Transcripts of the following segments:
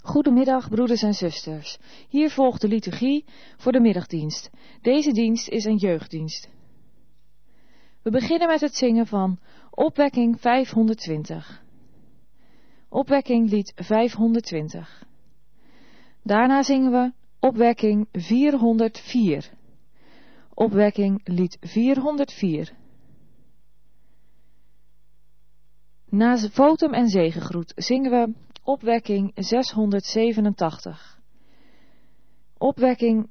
Goedemiddag, broeders en zusters. Hier volgt de liturgie voor de middagdienst. Deze dienst is een jeugddienst. We beginnen met het zingen van Opwekking 520. Opwekking lied 520. Daarna zingen we Opwekking 404. Opwekking lied 404. Na votum en zegengroet zingen we Opwekking 687. Opwekking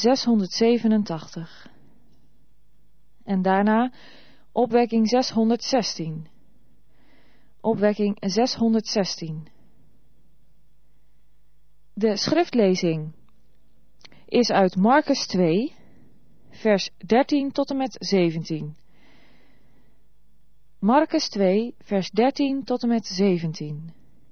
687. En daarna Opwekking 616. Opwekking 616. De schriftlezing is uit Markus 2, vers 13 tot en met 17. Markus 2, vers 13 tot en met 17.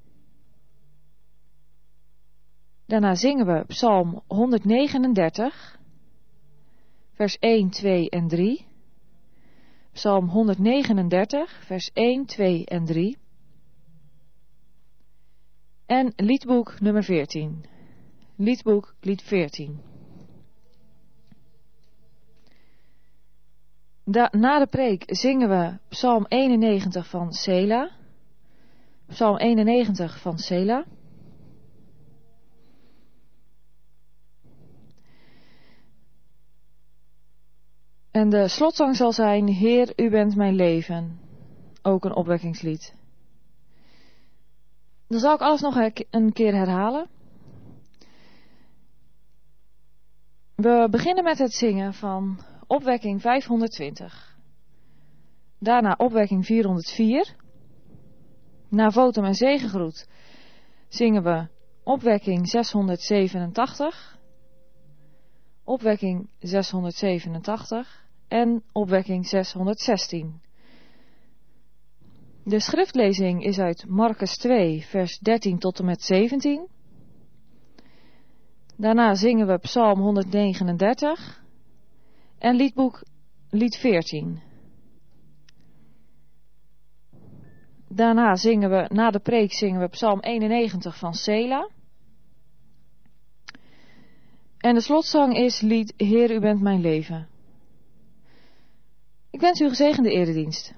Daarna zingen we Psalm 139, vers 1, 2 en 3. Psalm 139, vers 1, 2 en 3. En liedboek nummer 14. Liedboek, lied 14. Na de preek zingen we Psalm 91 van Sela. Psalm 91 van Sela. En de slotzang zal zijn, Heer, u bent mijn leven. Ook een opwekkingslied. Dan zal ik alles nog een keer herhalen. We beginnen met het zingen van Opwekking 520. Daarna Opwekking 404. Na votum en zegengroet zingen we Opwekking 687. Opwekking 687 en Opwekking 616. De schriftlezing is uit Markus 2, vers 13 tot en met 17. Daarna zingen we Psalm 139 en liedboek lied 14. Daarna zingen we, na de preek zingen we Psalm 91 van Sela. En de slotzang is lied Heer, u bent mijn leven. Ik wens u een gezegende eredienst.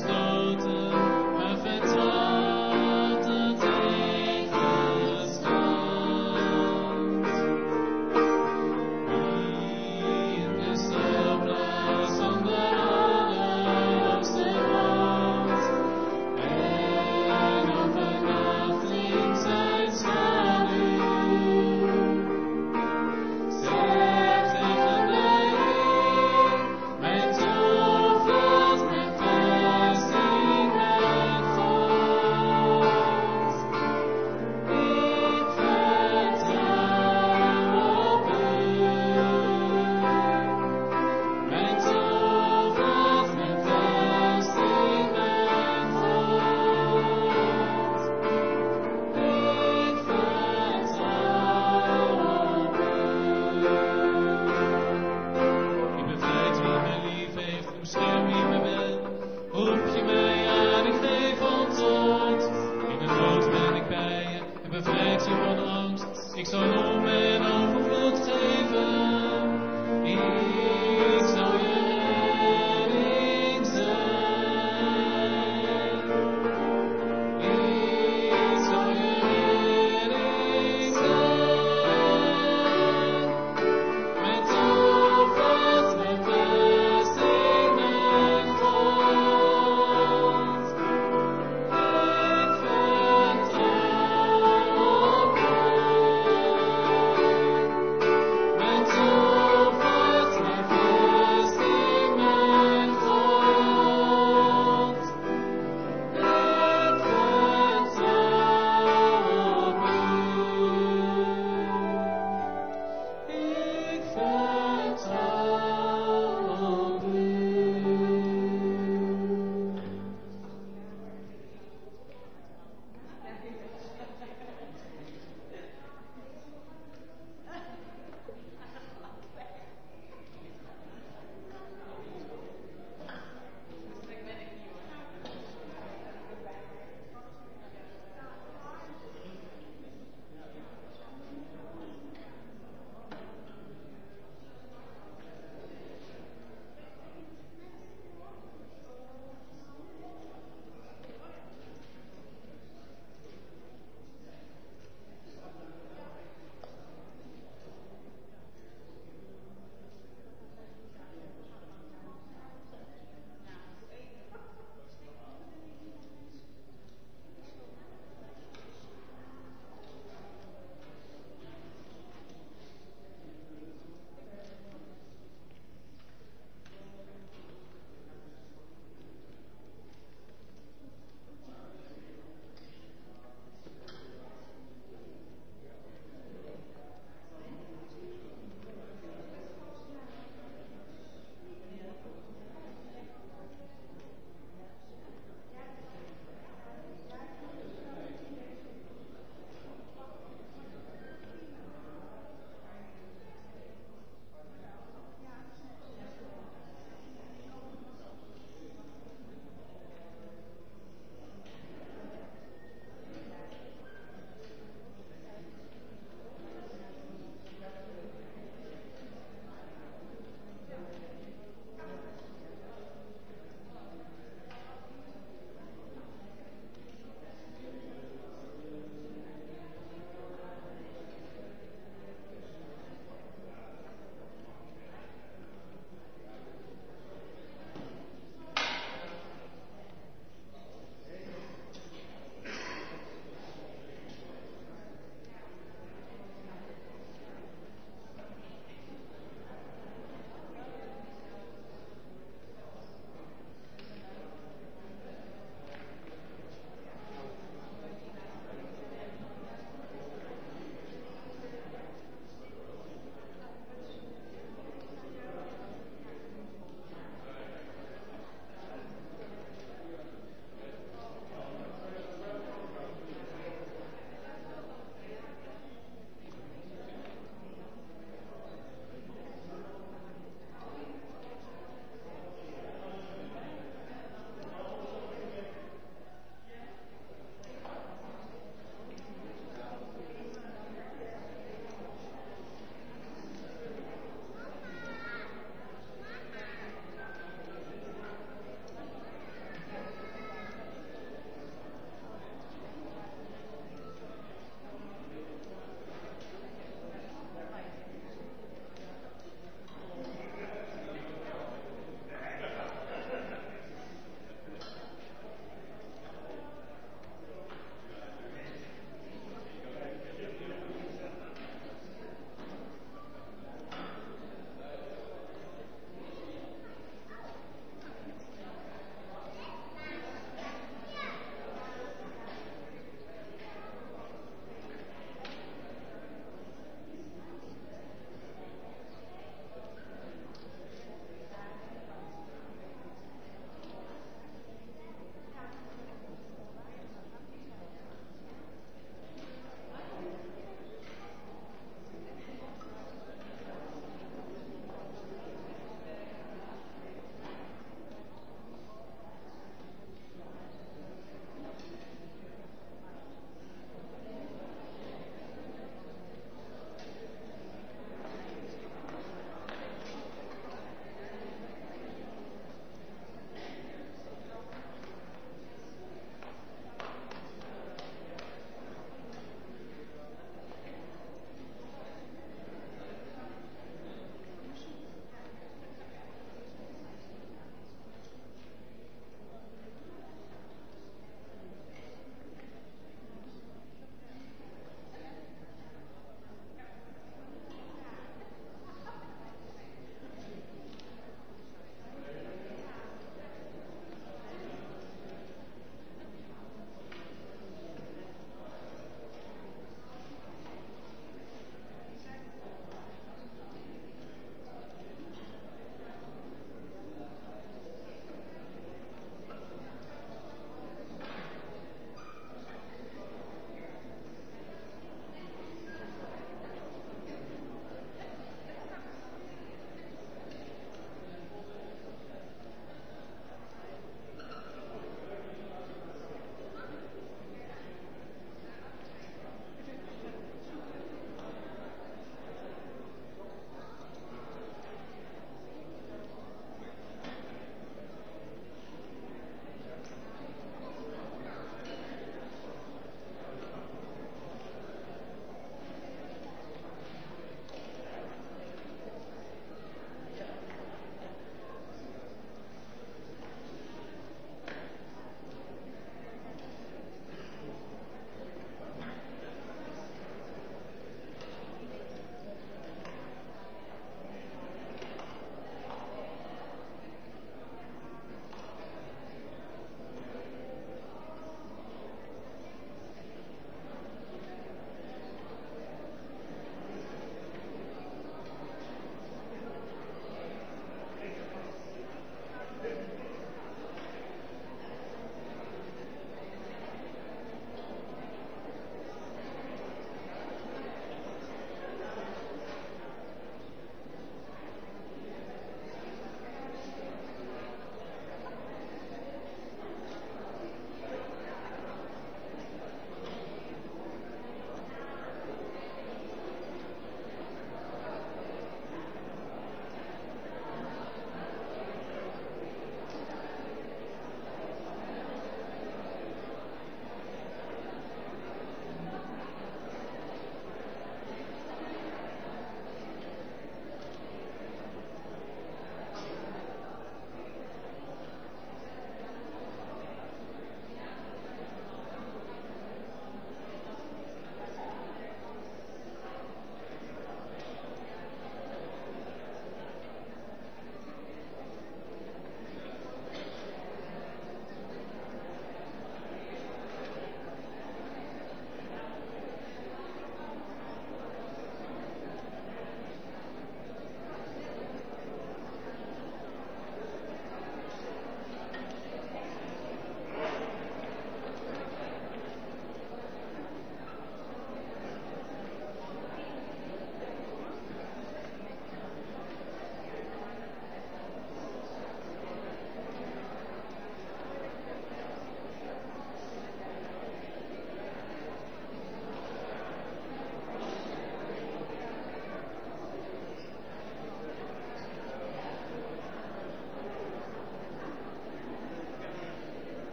Mijn toevlucht, mijn vesting.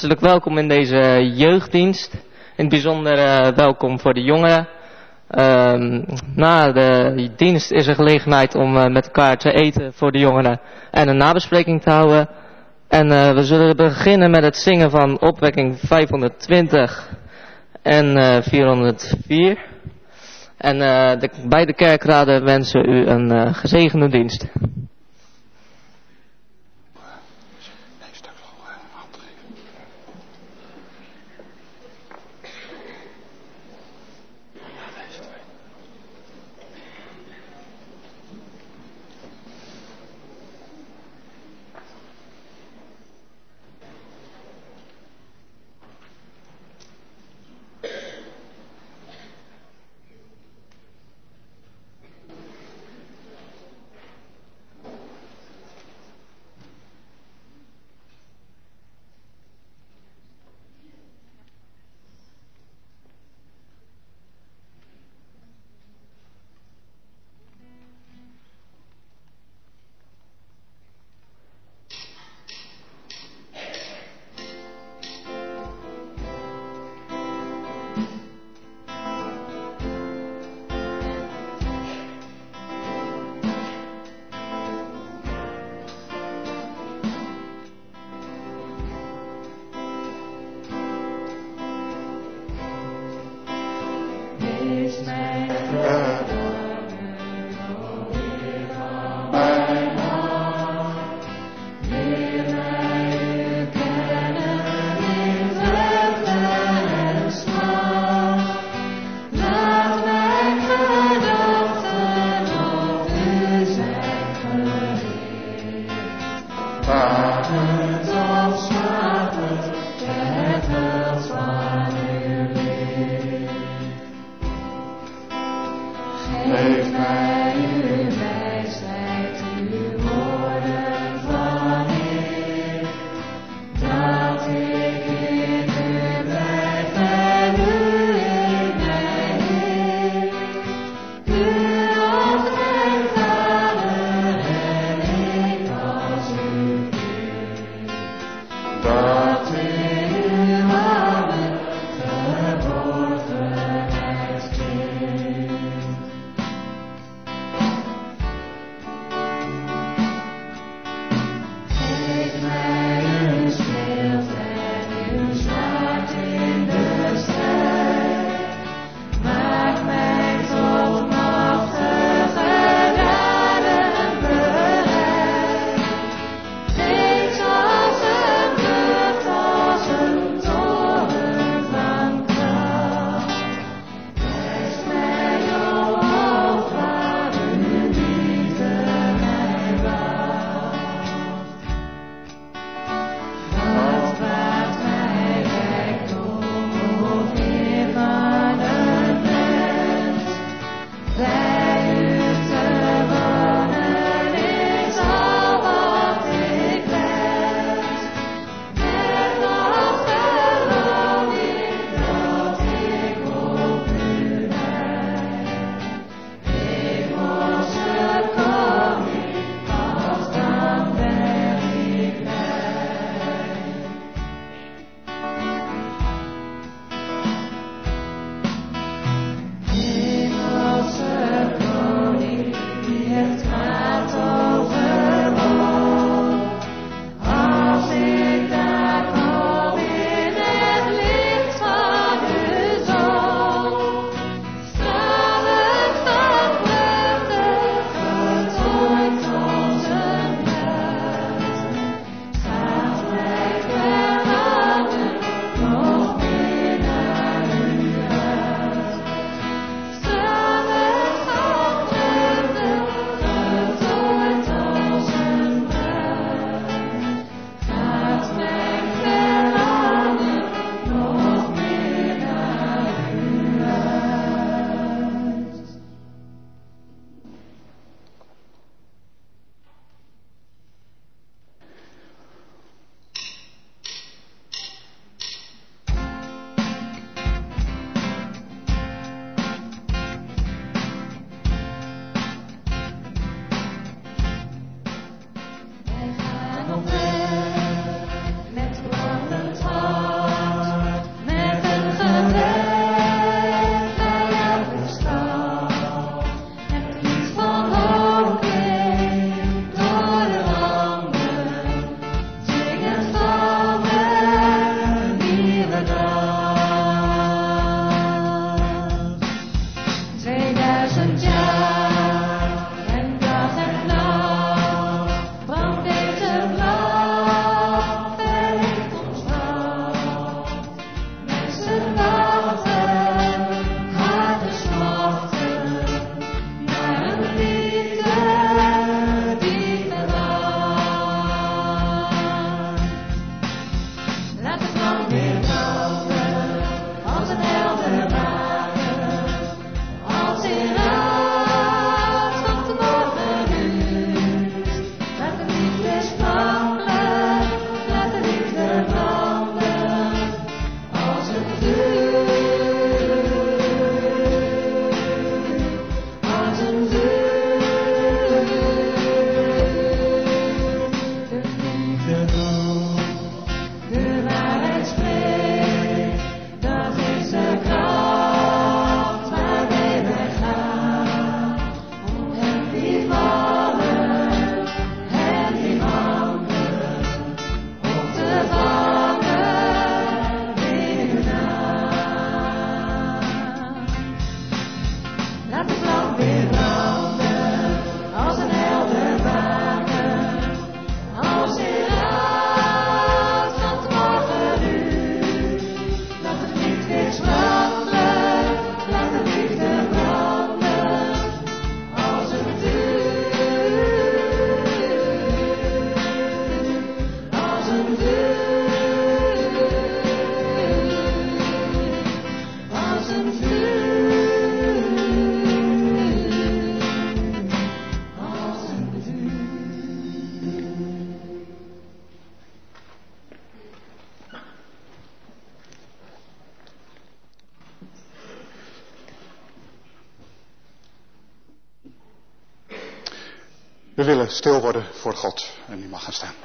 Hartelijk welkom in deze jeugddienst. In het bijzonder welkom voor de jongeren. Na de dienst is er gelegenheid om met elkaar te eten voor de jongeren en een nabespreking te houden. En we zullen beginnen met het zingen van opwekking 520 en 404. En beide kerkraden wensen u een gezegende dienst. We willen stil worden voor God en u mag gaan staan.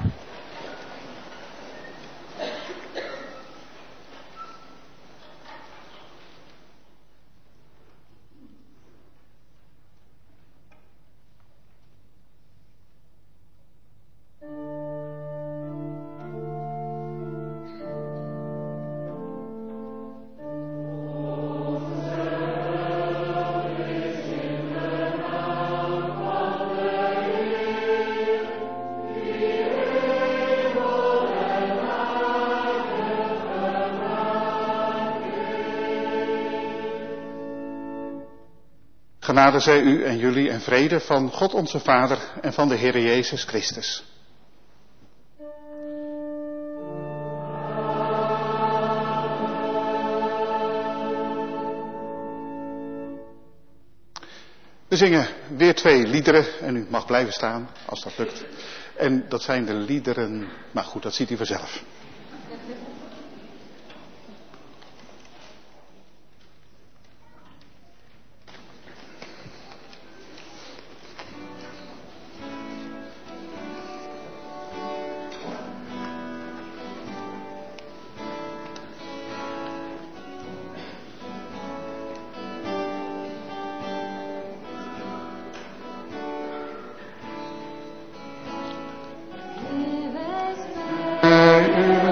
Genade zij u en jullie en vrede van God onze Vader en van de Heere Jezus Christus. We zingen weer 2 liederen en u mag blijven staan als dat lukt. En dat zijn de liederen, maar goed, dat ziet u vanzelf. Give us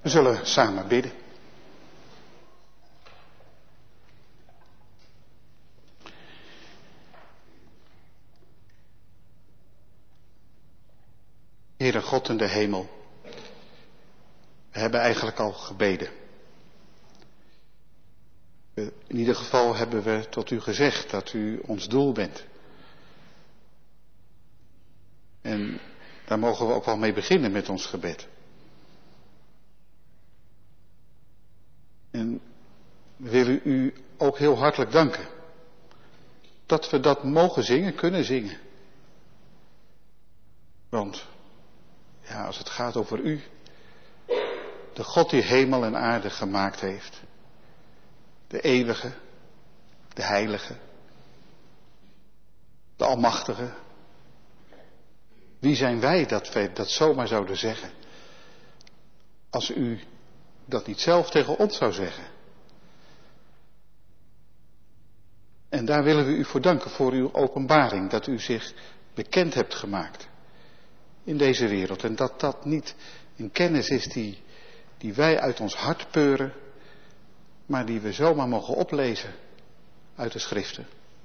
zullen samen bidden. Heere God in de hemel, we hebben eigenlijk al gebeden. In ieder geval hebben we tot u gezegd dat u ons doel bent. En daar mogen we ook wel mee beginnen met ons gebed. En we willen u ook heel hartelijk danken dat we dat mogen zingen, kunnen zingen. Want ja, als het gaat over u, de God die hemel en aarde gemaakt heeft, de eeuwige, de heilige, de almachtige. Wie zijn wij dat wij dat zomaar zouden zeggen, als u dat niet zelf tegen ons zou zeggen? En daar willen we u voor danken, voor uw openbaring, dat u zich bekend hebt gemaakt in deze wereld. En dat dat niet een kennis is die wij uit ons hart peuren, maar die we zomaar mogen oplezen uit de schriften.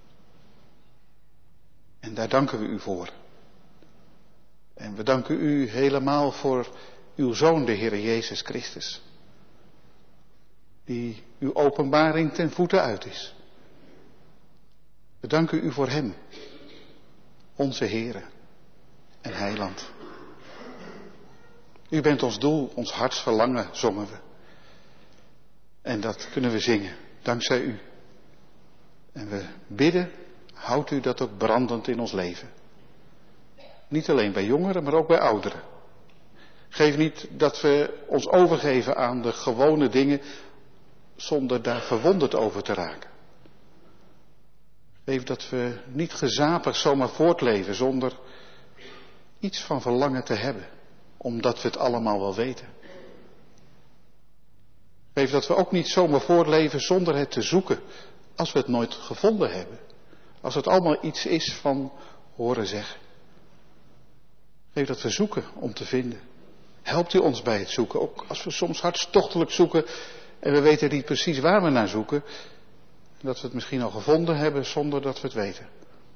En daar danken we u voor. En we danken u helemaal voor uw Zoon, de Heer Jezus Christus, die uw openbaring ten voeten uit is. We danken u voor hem, onze Heere en Heiland. U bent ons doel, ons hartsverlangen, zongen we. En dat kunnen we zingen, dankzij u. En we bidden, houdt u dat ook brandend in ons leven. Niet alleen bij jongeren, maar ook bij ouderen. Geef niet dat we ons overgeven aan de gewone dingen zonder daar verwonderd over te raken. Geef dat we niet gezapig zomaar voortleven zonder iets van verlangen te hebben, omdat we het allemaal wel weten. Geef dat we ook niet zomaar voortleven zonder het te zoeken, als we het nooit gevonden hebben. Als het allemaal iets is van horen zeggen. Geef dat we zoeken om te vinden. Helpt u ons bij het zoeken, ook als we soms hartstochtelijk zoeken en we weten niet precies waar we naar zoeken. Dat we het misschien al gevonden hebben zonder dat we het weten.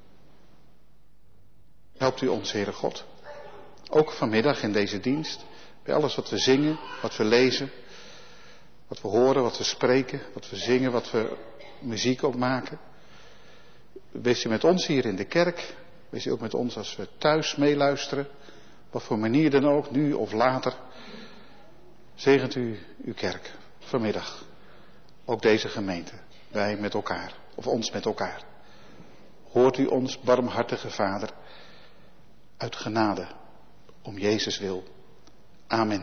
Helpt u ons, Heere God. Ook vanmiddag in deze dienst. Bij alles wat we zingen, wat we lezen. Wat we horen, wat we spreken, wat we zingen, wat we muziek ook maken. Wees u met ons hier in de kerk. Wees u ook met ons als we thuis meeluisteren. Wat voor manier dan ook, nu of later. Zegent u uw kerk vanmiddag. Ook deze gemeente. Wij met elkaar. Of ons met elkaar. Hoort u ons, barmhartige Vader. Uit genade. Om Jezus wil. Amen.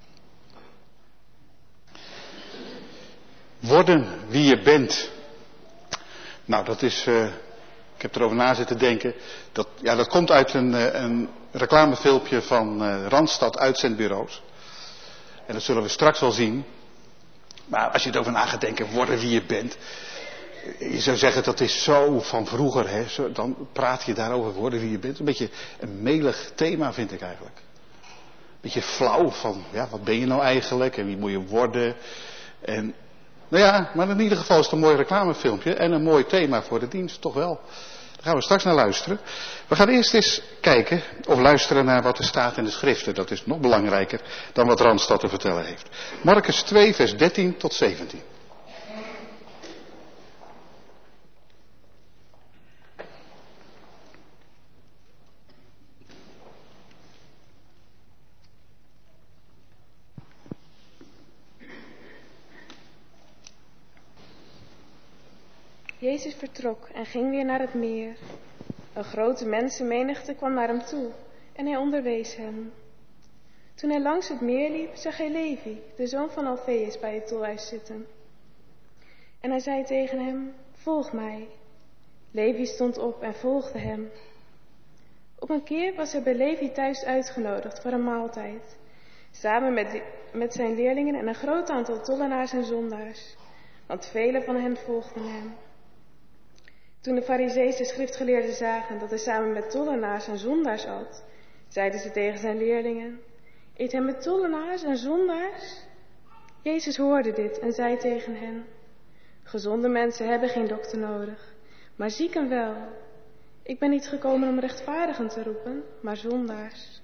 Worden wie je bent. Nou, dat is... ik heb erover na zitten denken. Dat komt uit een reclamefilmpje van Randstad Uitzendbureaus. En dat zullen we straks wel zien. Maar als je erover na gaat denken, worden wie je bent. Je zou zeggen, dat is zo van vroeger. Hè? Dan praat je daarover, worden wie je bent. Een beetje een melig thema vind ik eigenlijk. Een beetje flauw van, ja, wat ben je nou eigenlijk? En wie moet je worden? En, nou ja, maar in ieder geval is het een mooi reclamefilmpje. En een mooi thema voor de dienst, toch wel. Daar gaan we straks naar luisteren. We gaan eerst eens kijken of luisteren naar wat er staat in de schriften. Dat is nog belangrijker dan wat Randstad te vertellen heeft. Markus 2, vers 13 tot 17. Jezus vertrok en ging weer naar het meer. Een grote mensenmenigte kwam naar hem toe en hij onderwees hen. Toen hij langs het meer liep, zag hij Levi, de zoon van Alfeus, bij het tolhuis zitten. En hij zei tegen hem, volg mij. Levi stond op en volgde hem. Op een keer was hij bij Levi thuis uitgenodigd voor een maaltijd, samen met zijn leerlingen en een groot aantal tollenaars en zondaars, want velen van hen volgden hem. Toen de Farizeeën schriftgeleerden zagen dat hij samen met tollenaars en zondaars at, zeiden ze tegen zijn leerlingen, eet hij met tollenaars en zondaars? Jezus hoorde dit en zei tegen hen: gezonde mensen hebben geen dokter nodig, maar zieken wel. Ik ben niet gekomen om rechtvaardigen te roepen, maar zondaars.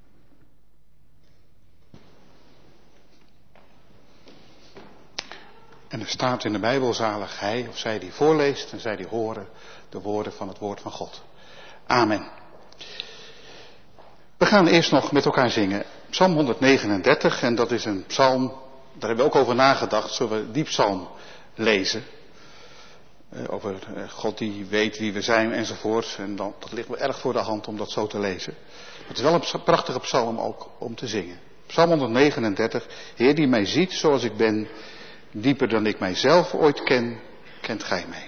En er staat in de Bijbel: zalig hij of zij die voorleest en zij die horen de woorden van het woord van God. Amen. We gaan eerst nog met elkaar zingen Psalm 139 en dat is een psalm, daar hebben we ook over nagedacht. Zullen we die psalm lezen? Over God die weet wie we zijn enzovoort. En dat ligt me erg voor de hand om dat zo te lezen. Het is wel een prachtige psalm ook om te zingen. Psalm 139. Heer die mij ziet zoals ik ben, dieper dan ik mijzelf ooit ken, kent gij mij.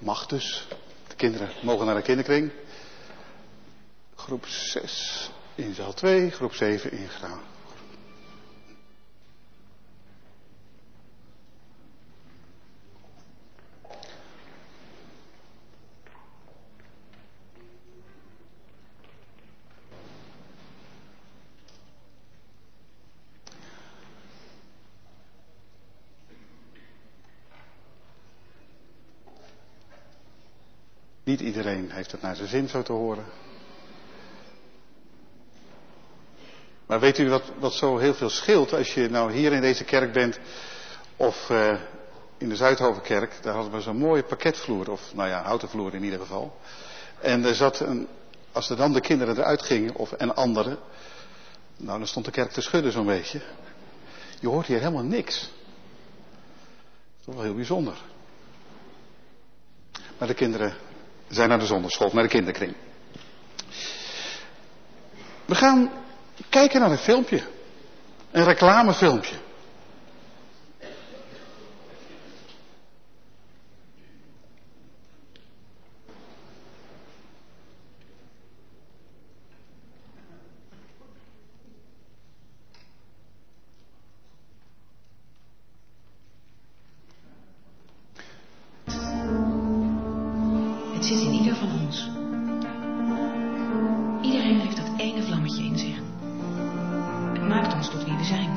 Mag dus. De kinderen mogen naar de kinderkring. Groep 6 in zaal 2, groep 7 in Graan. Niet iedereen heeft het naar zijn zin zo te horen. Maar weet u wat zo heel veel scheelt als je nou hier in deze kerk bent of in de Zuidhovenkerk, daar hadden we zo'n mooie parketvloer, of nou ja, houten vloer in ieder geval. En er zat als er dan de kinderen eruit gingen, en anderen, nou dan stond de kerk te schudden zo'n beetje. Je hoort hier helemaal niks. Dat is toch wel heel bijzonder. Maar de kinderen zijn naar de zondagschool, naar de kinderkring. We gaan kijken naar een filmpje. Een reclamefilmpje. Het zit in ieder van ons. Iedereen heeft dat ene vlammetje in zich. Het maakt ons tot wie we zijn.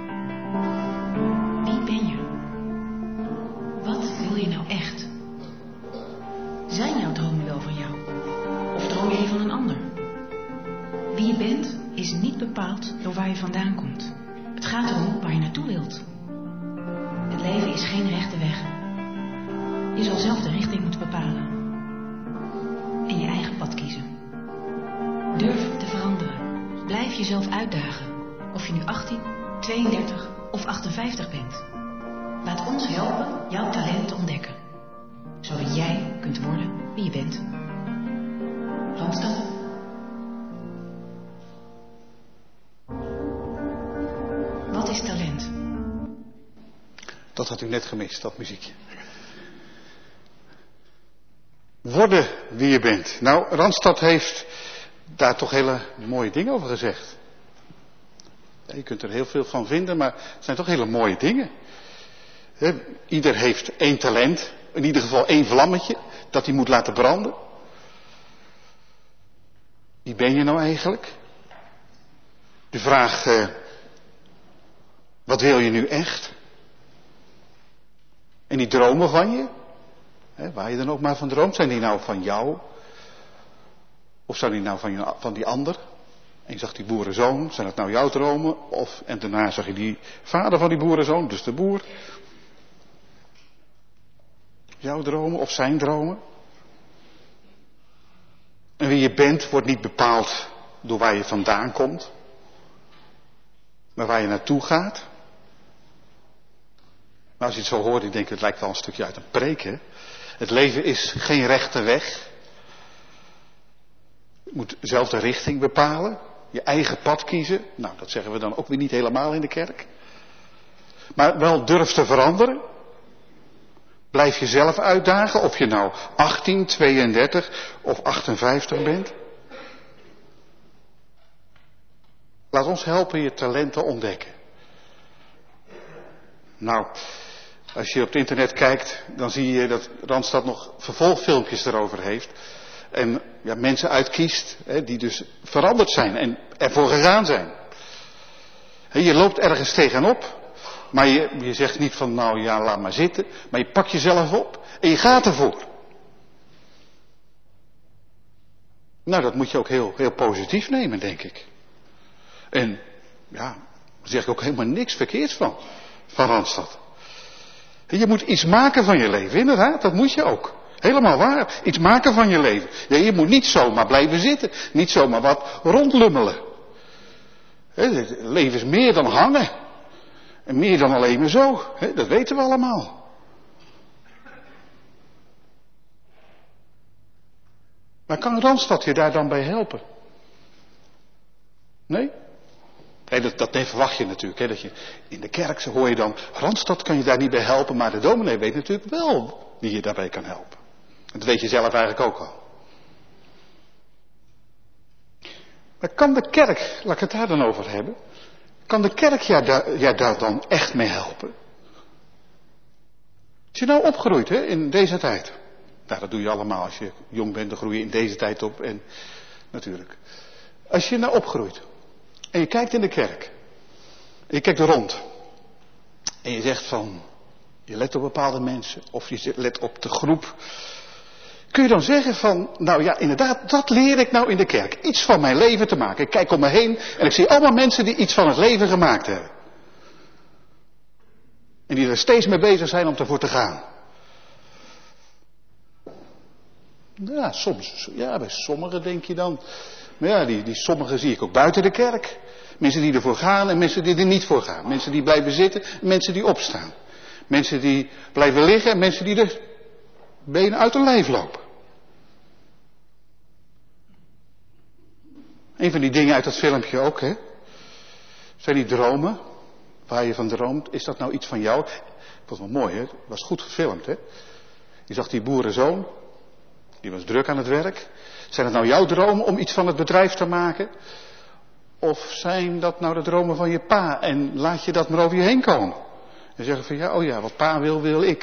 Wie ben je? Wat wil je nou echt? Zijn jouw dromen wel van jou? Of droom je die van een ander? Wie je bent is niet bepaald door waar je vandaan komt. Het gaat erom waar je naartoe wilt. Het leven is geen rechte weg. Je zal zelf de richting moeten bepalen. En je eigen pad kiezen. Durf te veranderen. Blijf jezelf uitdagen. Of je nu 18, 32 of 58 bent. Laat ons helpen jouw talent te ontdekken. Zodat jij kunt worden wie je bent. Randstad. Wat is talent? Dat had u net gemist, dat muziekje. Worden wie je bent. Nou, Randstad heeft daar toch hele mooie dingen over gezegd. Ja, je kunt er heel veel van vinden, maar het zijn toch hele mooie dingen. Ieder heeft één talent, in ieder geval één vlammetje, dat hij moet laten branden. Wie ben je nou eigenlijk? De vraag, wat wil je nu echt? En die dromen van je? Waar je dan ook maar van droomt, zijn die nou van jou? Of zijn die nou van die ander? En je zag die boerenzoon, zijn dat nou jouw dromen? En daarna zag je die vader van die boerenzoon, dus de boer. Jouw dromen of zijn dromen? En wie je bent wordt niet bepaald door waar je vandaan komt. Maar waar je naartoe gaat. Maar als je het zo hoort, ik denk het lijkt wel een stukje uit een preek, hè? Het leven is geen rechte weg. Je moet zelf de richting bepalen. Je eigen pad kiezen. Nou, dat zeggen we dan ook weer niet helemaal in de kerk. Maar wel durf te veranderen. Blijf jezelf uitdagen. Of je nou 18, 32 of 58 bent. Laat ons helpen je talenten ontdekken. Nou, als je op het internet kijkt, dan zie je dat Randstad nog vervolgfilmpjes erover heeft. En ja, mensen uitkiest, die dus veranderd zijn en ervoor gegaan zijn. Je loopt ergens tegenop, maar je zegt niet van nou ja, laat maar zitten. Maar je pakt jezelf op en je gaat ervoor. Nou, dat moet je ook heel, heel positief nemen, denk ik. En ja, daar zeg ik ook helemaal niks verkeerds van Randstad. Je moet iets maken van je leven, inderdaad, dat moet je ook. Helemaal waar, iets maken van je leven. Ja, je moet niet zomaar blijven zitten, niet zomaar wat rondlummelen. Het leven is meer dan hangen. En meer dan alleen maar zo, dat weten we allemaal. Maar kan Randstad je daar dan bij helpen? Nee? Nee, dat verwacht je natuurlijk. Dat je in de kerk, hoor je dan, Randstad kan je daar niet bij helpen, maar de dominee weet natuurlijk wel wie je daarbij kan helpen. Dat weet je zelf eigenlijk ook al. Maar kan de kerk, laat ik het daar dan over hebben, kan de kerk daar dan echt mee helpen? Als je nou opgroeit in deze tijd. Nou, dat doe je allemaal als je jong bent, dan groei je in deze tijd op. En natuurlijk. Als je nou opgroeit en je kijkt in de kerk. En je kijkt er rond. En je zegt van, je let op bepaalde mensen. Of je let op de groep. Kun je dan zeggen van, nou ja, inderdaad, dat leer ik nou in de kerk. Iets van mijn leven te maken. Ik kijk om me heen en ik zie allemaal mensen die iets van het leven gemaakt hebben. En die er steeds mee bezig zijn om ervoor te gaan. Ja, soms. Ja, bij sommigen denk je dan. Maar ja, die sommigen zie ik ook buiten de kerk. Mensen die ervoor gaan en mensen die er niet voor gaan. Mensen die blijven zitten en mensen die opstaan. Mensen die blijven liggen en mensen die de benen uit hun lijf lopen. Een van die dingen uit dat filmpje ook, zijn die dromen. Waar je van droomt. Is dat nou iets van jou? Dat was wel mooi, Het was goed gefilmd, Je zag die boerenzoon. Die was druk aan het werk. Zijn het nou jouw dromen om iets van het bedrijf te maken? Of zijn dat nou de dromen van je pa? En laat je dat maar over je heen komen. En zeggen van ja, oh ja, wat pa wil, wil ik.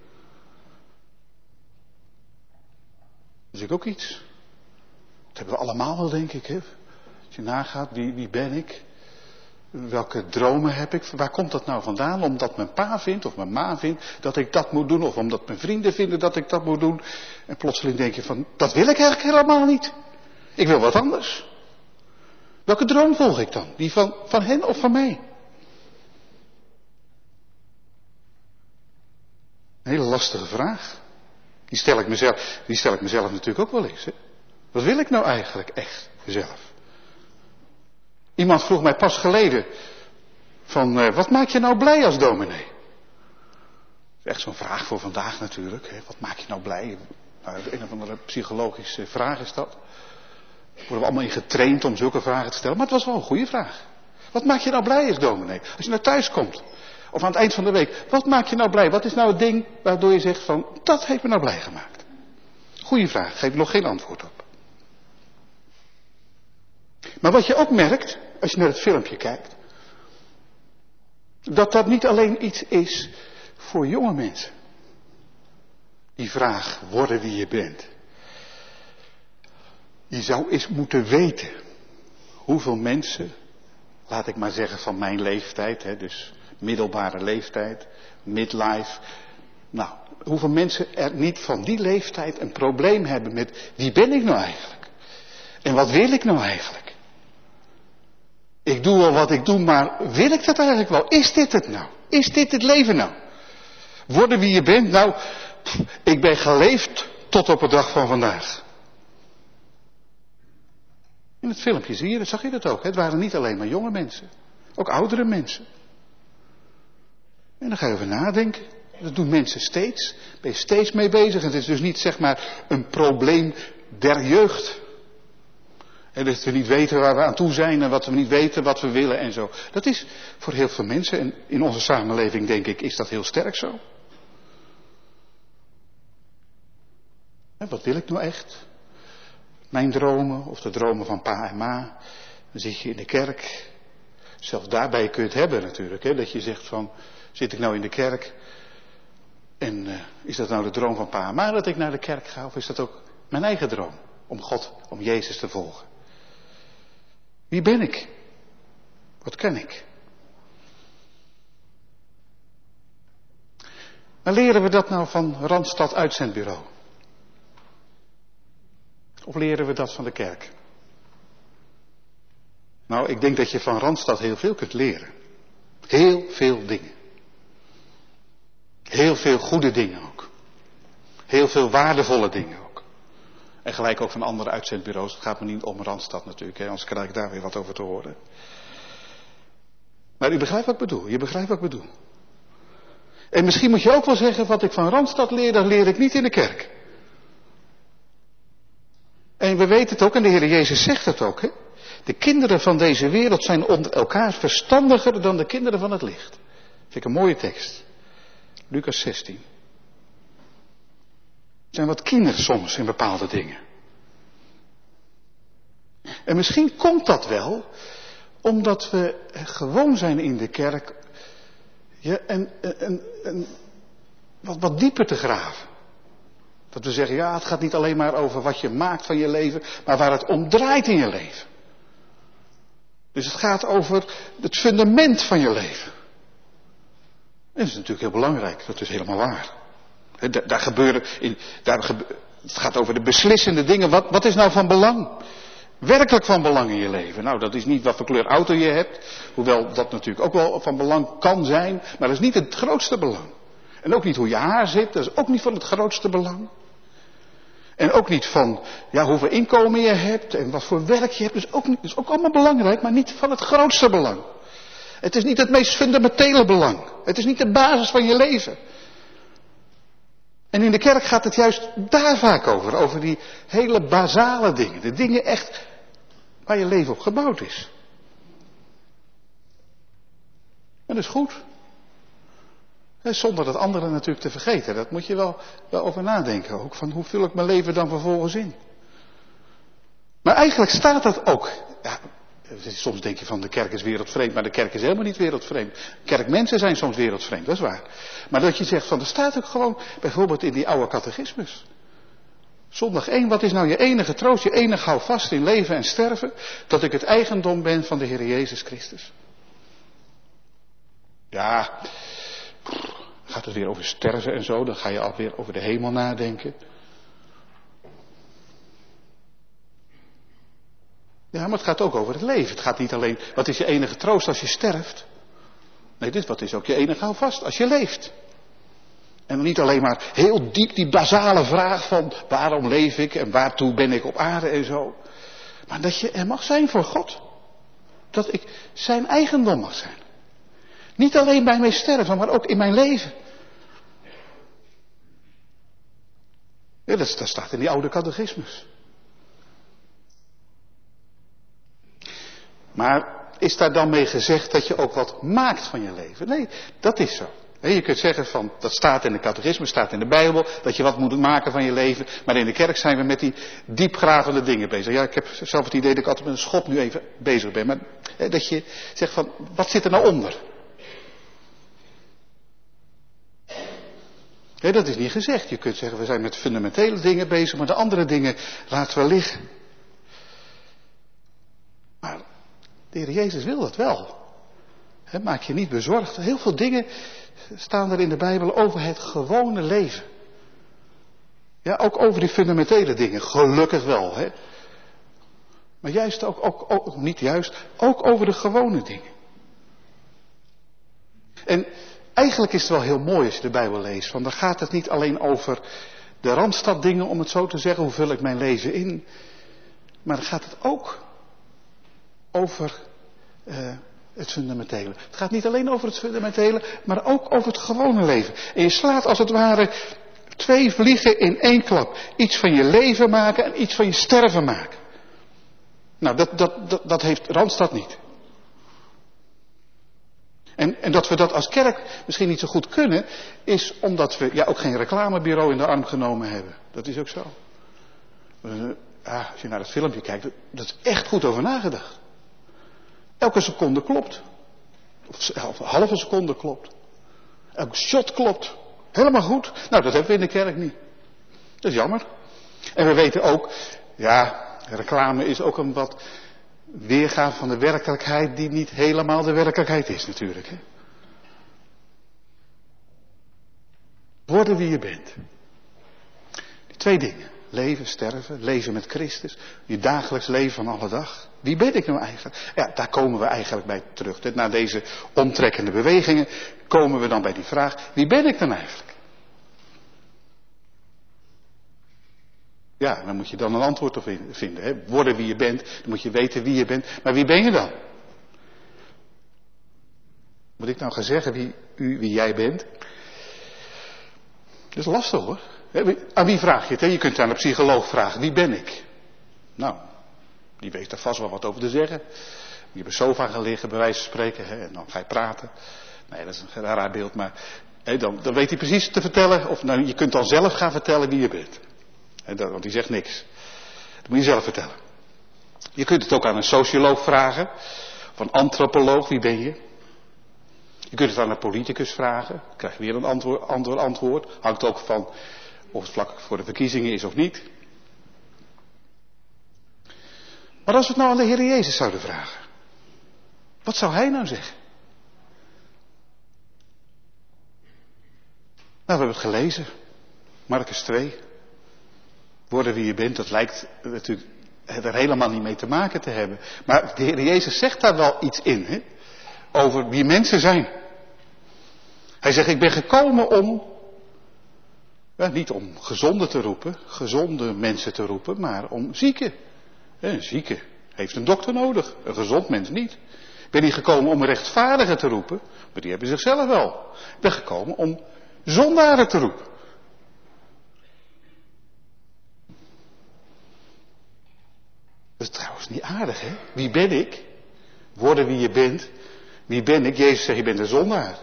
Dat is ook iets. Dat hebben we allemaal wel, denk ik. Als je nagaat, wie ben ik? Welke dromen heb ik? Waar komt dat nou vandaan? Omdat mijn pa vindt of mijn ma vindt dat ik dat moet doen. Of omdat mijn vrienden vinden dat ik dat moet doen. En plotseling denk je van, dat wil ik eigenlijk helemaal niet. Ik wil wat anders. Welke droom volg ik dan? Die van hen of van mij? Een hele lastige vraag. Die stel ik mezelf natuurlijk ook wel eens. Wat wil ik nou eigenlijk echt zelf? Iemand vroeg mij pas geleden van, wat maak je nou blij als dominee? Dat is echt zo'n vraag voor vandaag natuurlijk. Wat maak je nou blij? Nou, een of andere psychologische vraag is dat. Daar worden we allemaal in getraind om zulke vragen te stellen. Maar het was wel een goede vraag. Wat maak je nou blij als dominee? Als je naar thuis komt. Of aan het eind van de week. Wat maak je nou blij? Wat is nou het ding waardoor je zegt van, dat heeft me nou blij gemaakt? Goeie vraag. Geef nog geen antwoord op. Maar wat je ook merkt, als je naar het filmpje kijkt, dat niet alleen iets is voor jonge mensen. Die vraag, worden wie je bent. Je zou eens moeten weten hoeveel mensen, laat ik maar zeggen van mijn leeftijd, dus middelbare leeftijd, midlife. Nou, hoeveel mensen er niet van die leeftijd een probleem hebben met wie ben ik nou eigenlijk? En wat wil ik nou eigenlijk? Ik doe wel wat ik doe, maar wil ik dat eigenlijk wel? Is dit het nou? Is dit het leven nou? Worden wie je bent? Nou, ik ben geleefd tot op de dag van vandaag. In het filmpje zie je, zag je dat ook. Het waren niet alleen maar jonge mensen. Ook oudere mensen. En dan ga je over nadenken. Dat doen mensen steeds. Ben je steeds mee bezig. En het is dus niet zeg maar een probleem der jeugd. En dat we niet weten waar we aan toe zijn en wat we niet weten wat we willen en zo. Dat is voor heel veel mensen en in onze samenleving denk ik is dat heel sterk zo. En wat wil ik nou echt? Mijn dromen of de dromen van pa en ma. Dan zit je in de kerk. Zelfs daarbij kun je het hebben natuurlijk. Dat je zegt van, zit ik nou in de kerk? En is dat nou de droom van pa en ma dat ik naar de kerk ga? Of is dat ook mijn eigen droom? Om God, om Jezus te volgen. Wie ben ik? Wat ken ik? Maar leren we dat nou van Randstad Uitzendbureau? Of leren we dat van de kerk? Nou, ik denk dat je van Randstad heel veel kunt leren. Heel veel dingen. Heel veel goede dingen ook. Heel veel waardevolle dingen ook. En gelijk ook van andere uitzendbureaus. Het gaat me niet om Randstad natuurlijk, anders krijg ik daar weer wat over te horen. Maar u begrijpt wat ik bedoel. Je begrijpt wat ik bedoel. En misschien moet je ook wel zeggen, wat ik van Randstad leer, dat leer ik niet in de kerk. En we weten het ook, en de Heer Jezus zegt het ook. De kinderen van deze wereld zijn onder elkaar verstandiger dan de kinderen van het licht. Dat vind ik een mooie tekst. Lucas 16. zijn wat kiener soms in bepaalde dingen. En misschien komt dat wel omdat we gewoon zijn in de kerk wat dieper te graven. Dat we zeggen, ja, het gaat niet alleen maar over wat je maakt van je leven, maar waar het om draait in je leven. Dus het gaat over het fundament van je leven. En dat is natuurlijk heel belangrijk, dat is helemaal waar. Het gaat over de beslissende dingen. Wat is nou van belang? Werkelijk van belang in je leven. Nou, dat is niet wat voor kleur auto je hebt. Hoewel dat natuurlijk ook wel van belang kan zijn. Maar dat is niet het grootste belang. En ook niet hoe je haar zit. Dat is ook niet van het grootste belang. En ook niet van hoeveel inkomen je hebt. En wat voor werk je hebt. Dat is ook allemaal belangrijk. Maar niet van het grootste belang. Het is niet het meest fundamentele belang. Het is niet de basis van je leven. En in de kerk gaat het juist daar vaak over. Over die hele basale dingen. De dingen echt waar je leven op gebouwd is. En dat is goed. Zonder dat andere natuurlijk te vergeten. Dat moet je wel over nadenken ook. Van hoe vul ik mijn leven dan vervolgens in? Maar eigenlijk staat dat ook. Ja, soms denk je van de kerk is wereldvreemd. Maar de kerk is helemaal niet wereldvreemd. Kerkmensen zijn soms wereldvreemd. Dat is waar. Maar dat je zegt van er staat ook gewoon. Bijvoorbeeld in die oude catechismus. Zondag 1. Wat is nou je enige troost. Je enige houvast in leven en sterven. Dat ik het eigendom ben van de Heer Jezus Christus. Ja. Gaat het weer over sterven en zo. Dan ga je alweer over de hemel nadenken. Ja, maar het gaat ook over het leven. Het gaat niet alleen, wat is je enige troost als je sterft? Nee, wat is ook je enige houvast als je leeft? En niet alleen maar heel diep die basale vraag van waarom leef ik en waartoe ben ik op aarde en zo. Maar dat je er mag zijn voor God. Dat ik zijn eigendom mag zijn. Niet alleen bij mijn sterven, maar ook in mijn leven. Ja, dat staat in die oude catechismus. Maar is daar dan mee gezegd dat je ook wat maakt van je leven? Nee, dat is zo. Je kunt zeggen van, dat staat in de catechisme, staat in de Bijbel, dat je wat moet maken van je leven. Maar in de kerk zijn we met die diepgravende dingen bezig. Ja, ik heb zelf het idee dat ik altijd met een schop nu even bezig ben. Maar dat je zegt van, wat zit er nou onder? Dat is niet gezegd. Je kunt zeggen, we zijn met fundamentele dingen bezig, maar de andere dingen laten we liggen. Maar de Heer Jezus wil dat wel. Maak je niet bezorgd. Heel veel dingen staan er in de Bijbel over het gewone leven. Ja, ook over die fundamentele dingen. Gelukkig wel. Maar juist ook niet juist, ook over de gewone dingen. En eigenlijk is het wel heel mooi als je de Bijbel leest. Want dan gaat het niet alleen over de randstaddingen, om het zo te zeggen. Hoe vul ik mijn leven in? Maar dan gaat het ook over het fundamentele. Het gaat niet alleen over het fundamentele, maar ook over het gewone leven. En je slaat als het ware 2 vliegen in 1 klap. Iets van je leven maken en iets van je sterven maken. Nou, dat heeft Randstad niet. En dat we dat als kerk misschien niet zo goed kunnen, is omdat we ook geen reclamebureau in de arm genomen hebben. Dat is ook zo. Als je naar het filmpje kijkt, dat is echt goed over nagedacht. Elke seconde klopt. Of een halve seconde klopt. Elke shot klopt. Helemaal goed. Nou, dat hebben we in de kerk niet. Dat is jammer. En we weten ook, reclame is ook een wat weergave van de werkelijkheid die niet helemaal de werkelijkheid is natuurlijk. Worden wie je bent. Die 2 dingen. Leven, sterven, leven met Christus. Je dagelijks leven van alle dag. Wie ben ik nou eigenlijk? Ja, daar komen we eigenlijk bij terug. Na deze omtrekkende bewegingen komen we dan bij die vraag. Wie ben ik dan eigenlijk? Ja, dan moet je dan een antwoord op vinden. Worden wie je bent, dan moet je weten wie je bent. Maar wie ben je dan? Moet ik nou gaan zeggen wie jij bent? Dat is lastig hoor. Aan wie vraag je het? Je kunt aan een psycholoog vragen, wie ben ik? Nou, die weet daar vast wel wat over te zeggen. Je hebt er sofa gaan liggen, bij wijze van spreken, en dan ga je praten. Nee, dat is een raar beeld, maar Dan weet hij precies te vertellen. Of nou, je kunt dan zelf gaan vertellen wie je bent. Want die zegt niks. Dat moet je zelf vertellen. Je kunt het ook aan een socioloog vragen. Of een antropoloog, wie ben je? Je kunt het aan een politicus vragen. Dan krijg je weer een antwoord. Hangt ook van of het vlak voor de verkiezingen is of niet. Maar als we het nou aan de Heer Jezus zouden vragen. Wat zou Hij nou zeggen? Nou, we hebben het gelezen. Marcus 2. Worden wie je bent, dat lijkt natuurlijk er helemaal niet mee te maken te hebben. Maar de Heer Jezus zegt daar wel iets in. Hè? Over wie mensen zijn. Hij zegt, ik ben gekomen om... niet om gezonden te roepen, gezonde mensen te roepen, maar om zieken. Een zieke heeft een dokter nodig, een gezond mens niet. Ik ben niet gekomen om rechtvaardigen te roepen, maar die hebben zichzelf wel. Ik ben gekomen om zondaren te roepen. Dat is trouwens niet aardig, hè? Wie ben ik? Worden wie je bent. Wie ben ik? Jezus zegt, je bent een zondaar.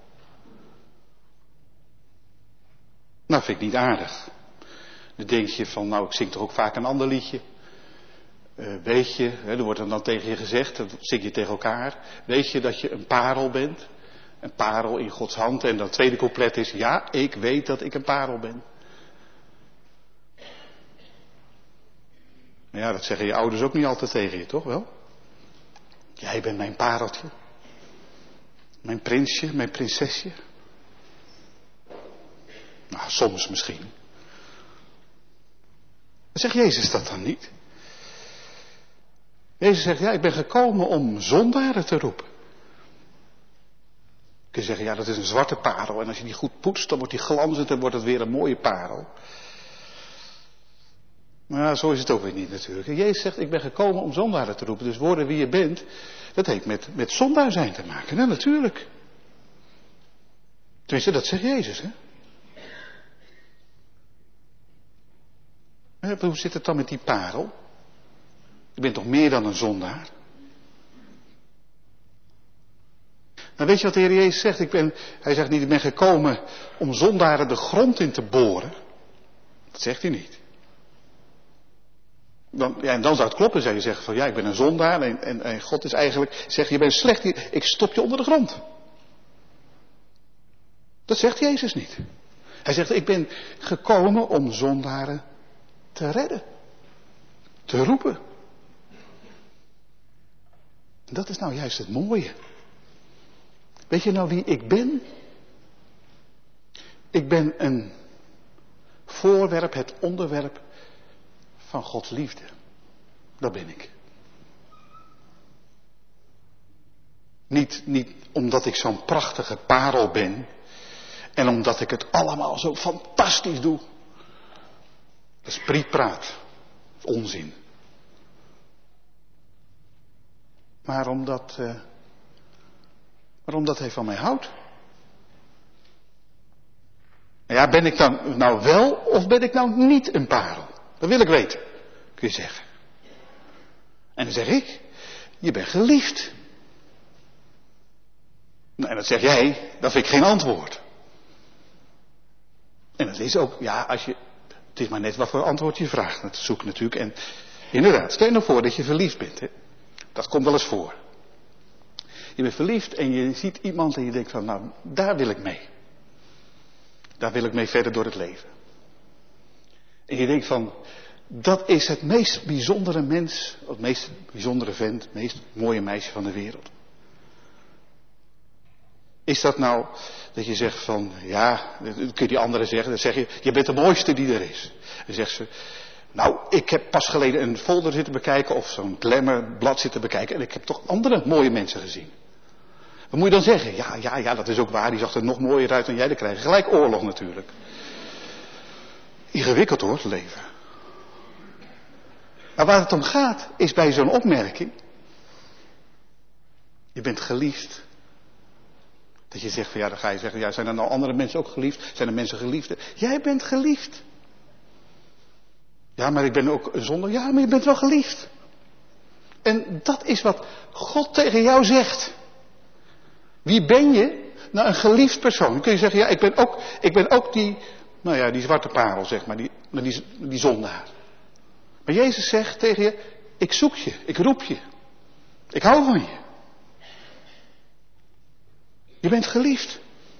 Nou, vind ik niet aardig. Dan denk je van, nou, ik zing toch ook vaak een ander liedje. Weet je, er wordt dan tegen je gezegd, dat zing je tegen elkaar. Weet je dat je een parel bent? Een parel in Gods hand. En dan het tweede couplet is, ja, ik weet dat ik een parel ben. Ja, dat zeggen je ouders ook niet altijd tegen je, toch wel? Jij bent mijn pareltje. Mijn prinsje, mijn prinsesje. Nou, soms misschien. Zegt Jezus dat dan niet? Jezus zegt, ja, ik ben gekomen om zondaren te roepen. Kun je zeggen, ja, dat is een zwarte parel. En als je die goed poetst, dan wordt die glanzend en wordt het weer een mooie parel. Maar ja, zo is het ook weer niet natuurlijk. En Jezus zegt, ik ben gekomen om zondaren te roepen. Dus worden wie je bent, dat heeft met zondaar zijn te maken. Ja, natuurlijk. Tenminste, dat zegt Jezus, hè. Hoe zit het dan met die parel? Je bent toch meer dan een zondaar? Nou, weet je wat de Heer Jezus zegt? Hij zegt niet, ik ben gekomen om zondaren de grond in te boren. Dat zegt hij niet. En dan zou het kloppen, zou je zeggen van, ja, ik ben een zondaar en God is eigenlijk, zegt, je bent slecht, ik stop je onder de grond. Dat zegt Jezus niet. Hij zegt, ik ben gekomen om zondaren te redden. Te roepen. Dat is nou juist het mooie. Weet je nou wie ik ben? Ik ben een voorwerp, het onderwerp van Gods liefde. Dat ben ik. Niet omdat ik zo'n prachtige parel ben. En omdat ik het allemaal zo fantastisch doe. Dat is prietpraat. Onzin. Maar omdat hij van mij houdt. Ja, ben ik dan nou wel of ben ik nou niet een parel? Dat wil ik weten, kun je zeggen. En dan zeg ik, je bent geliefd. Nou, en dat zeg jij, dat vind ik geen antwoord. En dat is ook, ja, het is maar net wat voor antwoord je vraagt. Dat zoek ik natuurlijk. En inderdaad, stel je nou voor dat je verliefd bent. Hè? Dat komt wel eens voor. Je bent verliefd en je ziet iemand en je denkt van, nou, daar wil ik mee. Daar wil ik mee verder door het leven. En je denkt van, dat is het meest bijzondere mens, het meest bijzondere vent, het meest mooie meisje van de wereld. Is dat nou dat je zegt van, ja, dat kun je die anderen zeggen, dan zeg je bent de mooiste die er is. Dan zegt ze, nou, ik heb pas geleden een folder zitten bekijken of zo'n glamourblad zitten bekijken en ik heb toch andere mooie mensen gezien. Wat moet je dan zeggen? Ja, dat is ook waar, die zag er nog mooier uit dan jij, dan krijg je gelijk oorlog natuurlijk. Ingewikkeld hoor, het leven. Maar waar het om gaat, is bij zo'n opmerking, je bent geliefd. Dat je zegt van ja, dan ga je zeggen, ja, zijn er nou andere mensen ook geliefd? Zijn er mensen geliefd? Jij bent geliefd. Ja, maar ik ben ook een zondaar. Ja, maar je bent wel geliefd. En dat is wat God tegen jou zegt. Wie ben je? Nou, een geliefd persoon. Dan kun je zeggen, ja, ik ben ook die, nou ja, die zwarte parel, zeg maar, die zondaar. Maar Jezus zegt tegen je, ik zoek je, ik roep je. Ik hou van je. Je bent geliefd.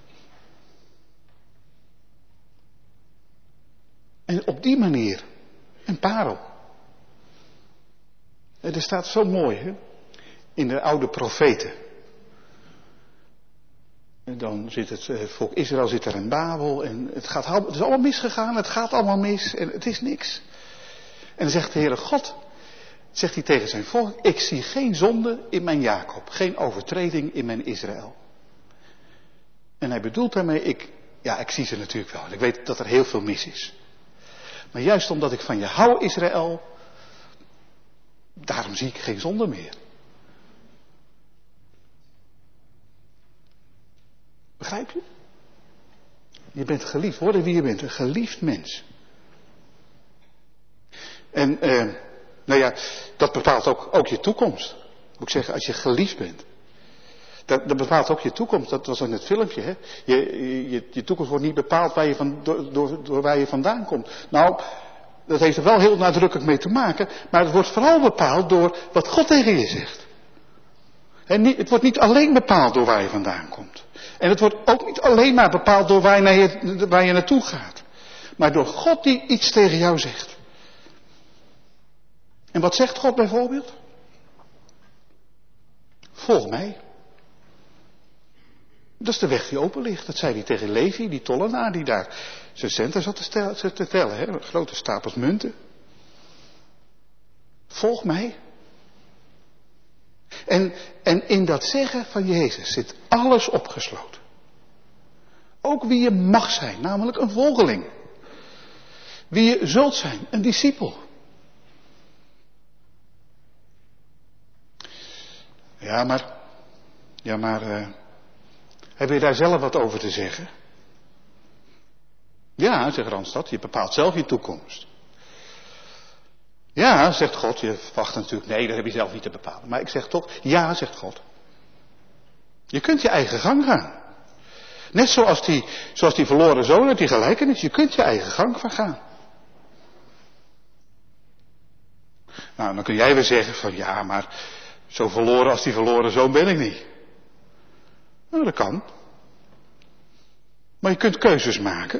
En op die manier, een parel. Er staat zo mooi, hè, in de oude profeten. En dan zit het volk Israël zit er in Babel en het is allemaal misgegaan, het gaat allemaal mis en het is niks. En dan zegt de Heere God, zegt hij tegen zijn volk, ik zie geen zonde in mijn Jacob, geen overtreding in mijn Israël. En hij bedoelt daarmee, ik zie ze natuurlijk wel, ik weet dat er heel veel mis is. Maar juist omdat ik van je hou, Israël, daarom zie ik geen zonde meer. Begrijp je? Je bent geliefd, worden wie je bent, een geliefd mens. En, nou ja, dat bepaalt ook je toekomst. Moet ik zeggen, als je geliefd bent. Dat bepaalt ook je toekomst, dat was in het filmpje, hè. Je toekomst wordt niet bepaald door waar je vandaan komt. Nou, dat heeft er wel heel nadrukkelijk mee te maken, maar het wordt vooral bepaald door wat God tegen je zegt. Het wordt niet alleen bepaald door waar je vandaan komt. En het wordt ook niet alleen maar bepaald door waar je naartoe gaat. Maar door God die iets tegen jou zegt. En wat zegt God bijvoorbeeld? Volg mij. Dat is de weg die open ligt. Dat zei hij tegen Levi, die tollenaar die daar zijn centen zat te tellen. Hè? Grote stapels munten. Volg mij. En in dat zeggen van Jezus zit alles opgesloten. Ook wie je mag zijn, namelijk een volgeling. Wie je zult zijn, een discipel. Ja, maar heb je daar zelf wat over te zeggen? Ja, zegt Randstad, je bepaalt zelf je toekomst. Ja, zegt God, je wacht natuurlijk, nee, dat heb je zelf niet te bepalen. Maar ik zeg toch, ja, zegt God. Je kunt je eigen gang gaan. Net zoals die verloren zoon uit die gelijkenis, je kunt je eigen gang gaan. Nou, dan kun jij weer zeggen van, ja, maar zo verloren als die verloren zoon ben ik niet. Nou, dat kan. Maar je kunt keuzes maken.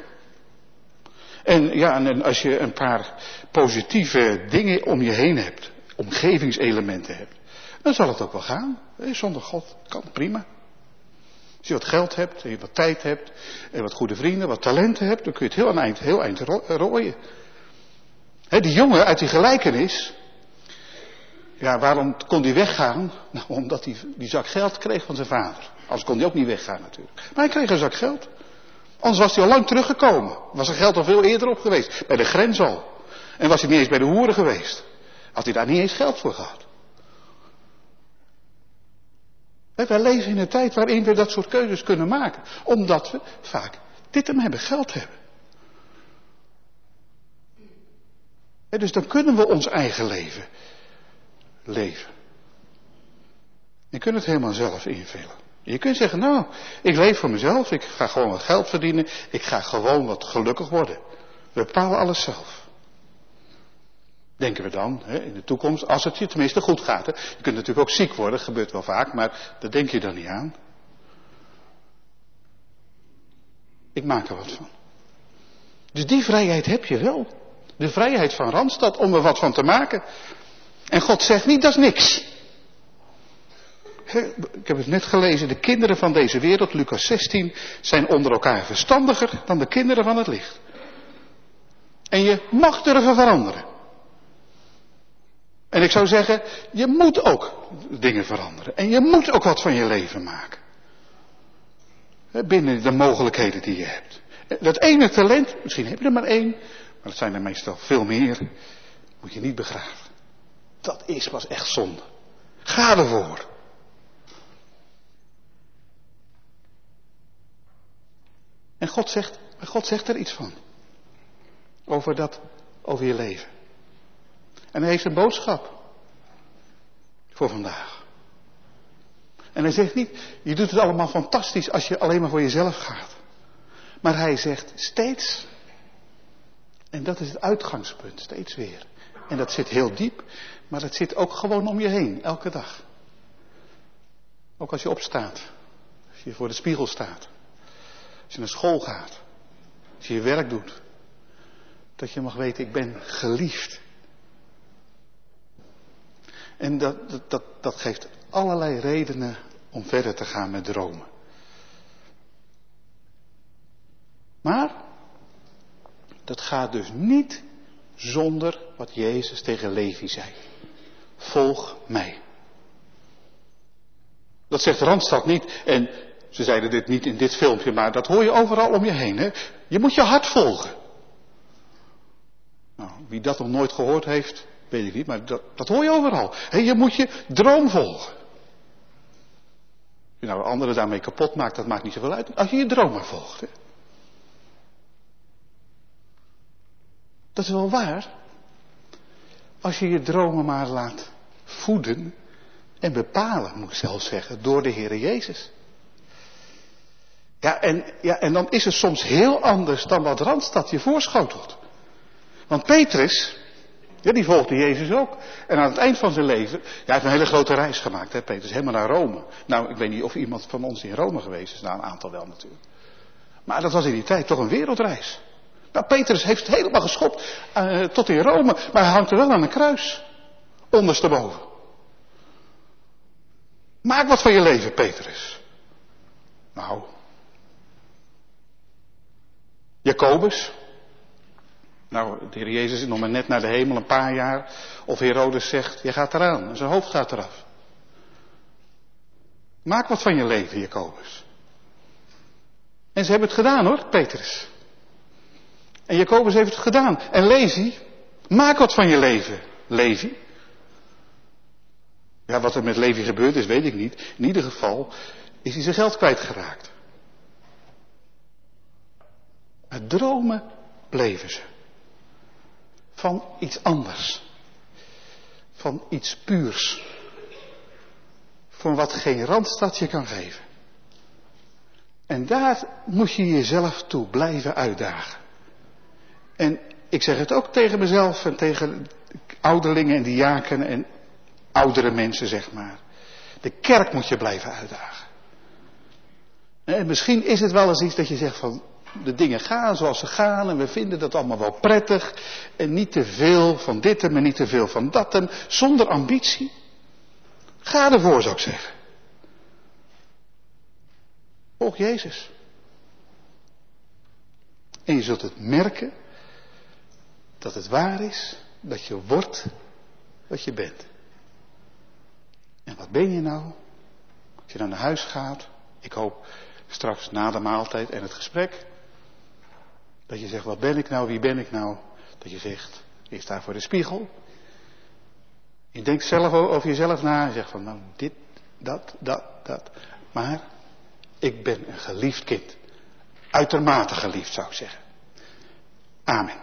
En als je een paar positieve dingen om je heen hebt, omgevingselementen hebt, dan zal het ook wel gaan. Zonder God kan het prima. Als je wat geld hebt, en je wat tijd hebt, en wat goede vrienden, wat talenten hebt, dan kun je het heel eind rooien. Die jongen uit die gelijkenis, ja, waarom kon die weggaan? Nou, omdat hij die zak geld kreeg van zijn vader. Anders kon hij ook niet weggaan natuurlijk. Maar hij kreeg een zak geld. Anders was hij al lang teruggekomen. Was zijn geld al veel eerder op geweest. Bij de grens al. En was hij niet eens bij de hoeren geweest. Had hij daar niet eens geld voor gehad. Wij leven in een tijd waarin we dat soort keuzes kunnen maken. Omdat we vaak dit hem hebben, geld hebben. Dus dan kunnen we ons eigen leven. Je kunt het helemaal zelf invullen. Je kunt zeggen, nou, ik leef voor mezelf, ik ga gewoon wat geld verdienen, ik ga gewoon wat gelukkig worden. We bepalen alles zelf. Denken we dan, in de toekomst, als het je tenminste goed gaat. Hè. Je kunt natuurlijk ook ziek worden, dat gebeurt wel vaak, maar daar denk je dan niet aan. Ik maak er wat van. Dus die vrijheid heb je wel. De vrijheid van Randstad om er wat van te maken. En God zegt niet, dat is niks. Ik heb het net gelezen, de kinderen van deze wereld, Lucas 16, zijn onder elkaar verstandiger dan de kinderen van het licht. En je mag durven veranderen. En ik zou zeggen, je moet ook dingen veranderen. En je moet ook wat van je leven maken. Binnen de mogelijkheden die je hebt. Dat ene talent, misschien heb je er maar één, maar dat zijn er meestal veel meer, moet je niet begraven. Dat is pas echt zonde. Ga ervoor. En God zegt er iets van. Over je leven. En hij heeft een boodschap. Voor vandaag. En hij zegt niet, je doet het allemaal fantastisch als je alleen maar voor jezelf gaat. Maar hij zegt steeds, en dat is het uitgangspunt, steeds weer. En dat zit heel diep, maar dat zit ook gewoon om je heen, elke dag. Ook als je opstaat, als je voor de spiegel staat, als je naar school gaat, als je je werk doet. Dat je mag weten, ik ben geliefd. En dat geeft allerlei redenen om verder te gaan met dromen. Maar dat gaat dus niet zonder wat Jezus tegen Levi zei. Volg mij. Dat zegt Randstad niet. En ze zeiden dit niet in dit filmpje, maar dat hoor je overal om je heen. Hè? Je moet je hart volgen. Nou, wie dat nog nooit gehoord heeft, weet ik niet, maar dat hoor je overal. Hè, je moet je droom volgen. Als je nou anderen daarmee kapot maakt, dat maakt niet zoveel uit. Als je je droom maar volgt. Hè. Dat is wel waar. Als je je dromen maar laat voeden en bepalen, moet ik zelfs zeggen, door de Heere Jezus. Ja, en dan is het soms heel anders dan wat Randstad je voorschotelt. Want Petrus, ja, die volgde Jezus ook. En aan het eind van zijn leven, hij heeft een hele grote reis gemaakt, hè, Petrus, helemaal naar Rome. Nou, ik weet niet of iemand van ons in Rome geweest is, nou een aantal wel natuurlijk. Maar dat was in die tijd toch een wereldreis. Nou, Petrus heeft het helemaal geschopt tot in Rome, maar hij hangt er wel aan een kruis. Ondersteboven. Maak wat van je leven, Petrus. Nou. Jacobus. Nou, de Heer Jezus is nog maar net naar de hemel, een paar jaar. Of Herodes zegt, je gaat eraan. En zijn hoofd gaat eraf. Maak wat van je leven, Jacobus. En ze hebben het gedaan hoor, Petrus. En Jacobus heeft het gedaan. En Levi, maak wat van je leven, Levi. Ja, wat er met Levi gebeurd is, weet ik niet. In ieder geval is hij zijn geld kwijtgeraakt. Maar dromen bleven ze. Van iets anders. Van iets puurs. Van wat geen Randstad je kan geven. En daar moet je jezelf toe blijven uitdagen. En ik zeg het ook tegen mezelf en tegen ouderlingen en diakenen en oudere mensen, zeg maar. De kerk moet je blijven uitdagen. En misschien is het wel eens iets dat je zegt van, de dingen gaan zoals ze gaan en we vinden dat allemaal wel prettig. En niet te veel van dit en niet te veel van dat en zonder ambitie. Ga ervoor, zou ik zeggen. Volg Jezus. En je zult het merken dat het waar is dat je wordt wat je bent. En wat ben je nou? Als je dan naar huis gaat, ik hoop straks na de maaltijd en het gesprek, dat je zegt, wat ben ik nou, wie ben ik nou? Dat je zegt, ik sta voor de spiegel. Je denkt zelf over jezelf na en zegt van, nou dit, dat. Maar ik ben een geliefd kind. Uitermate geliefd, zou ik zeggen. Amen.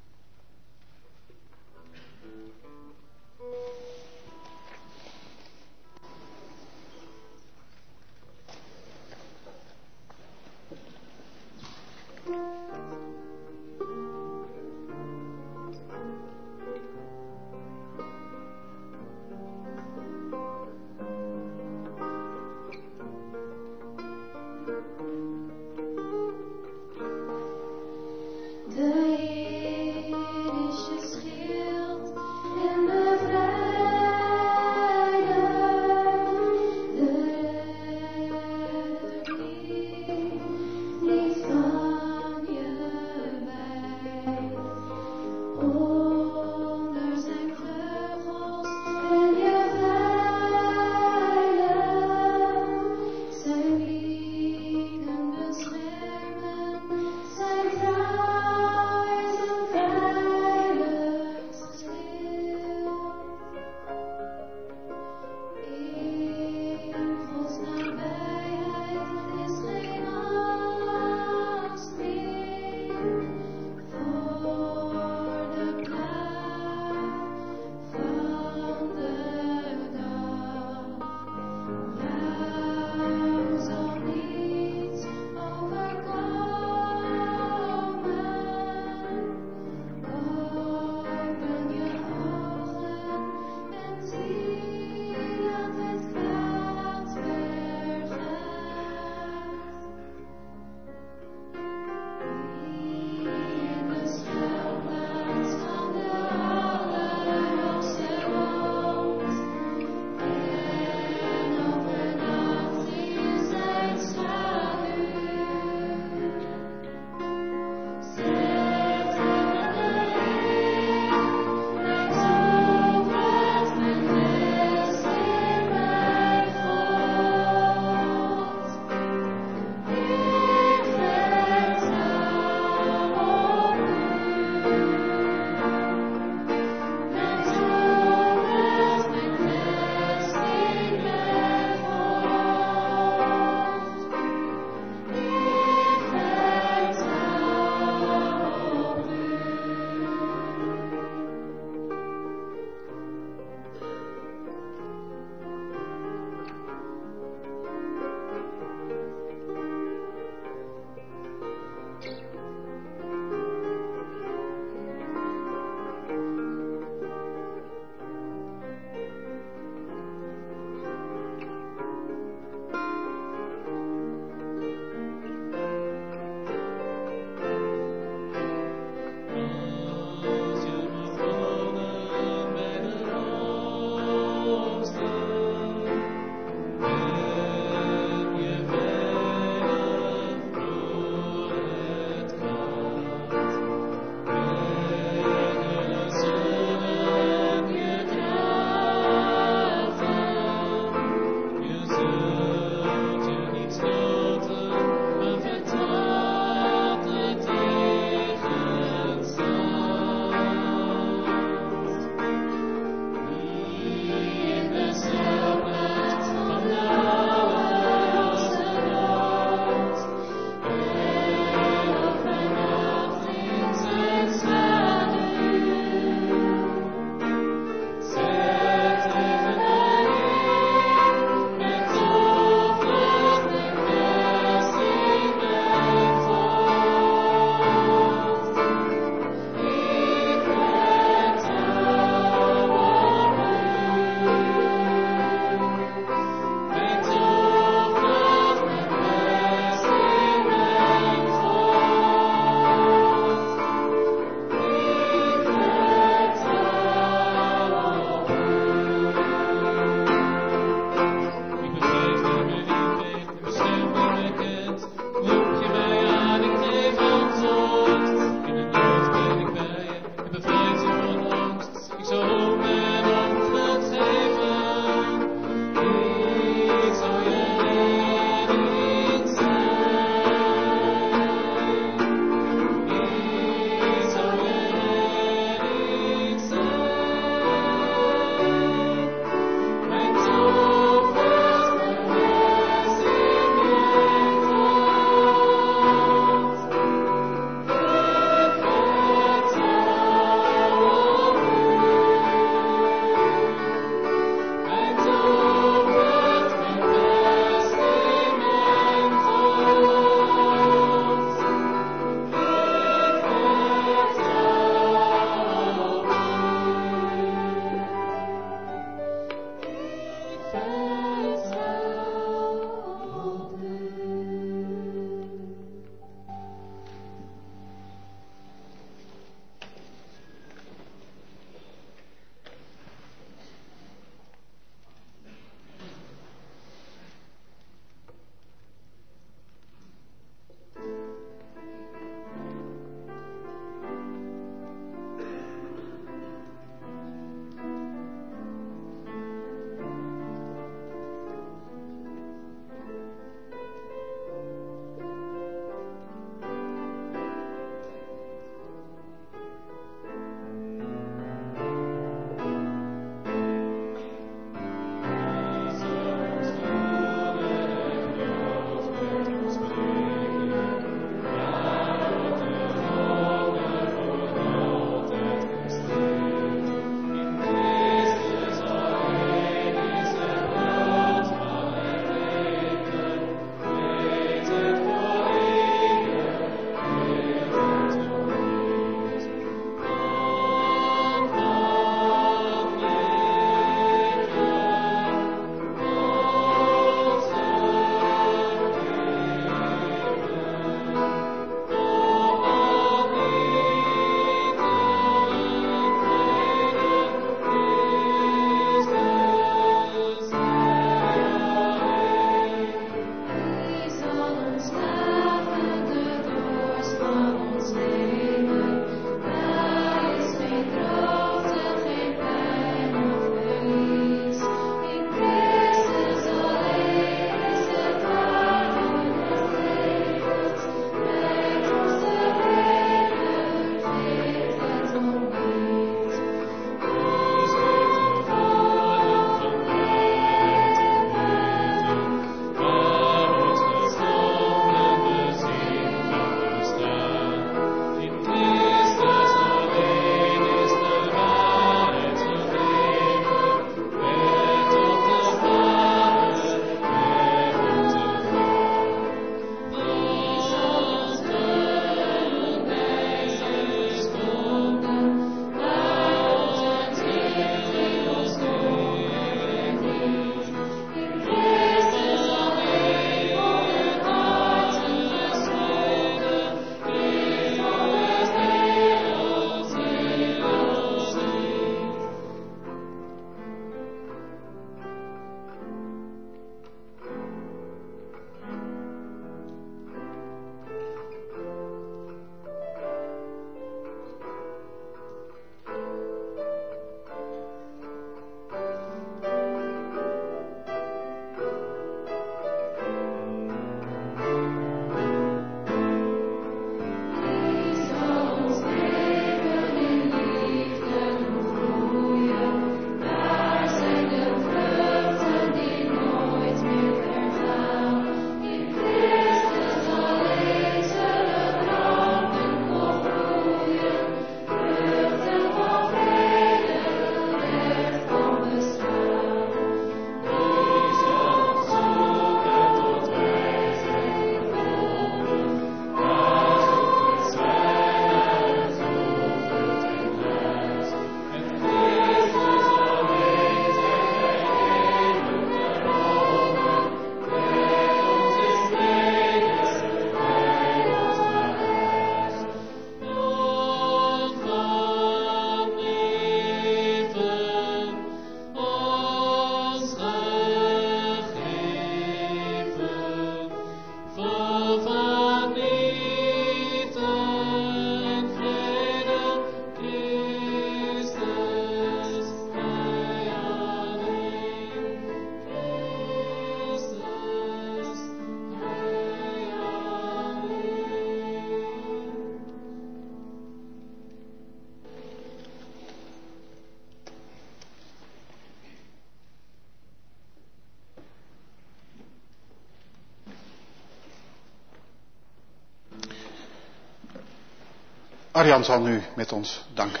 Arjan zal nu met ons danken.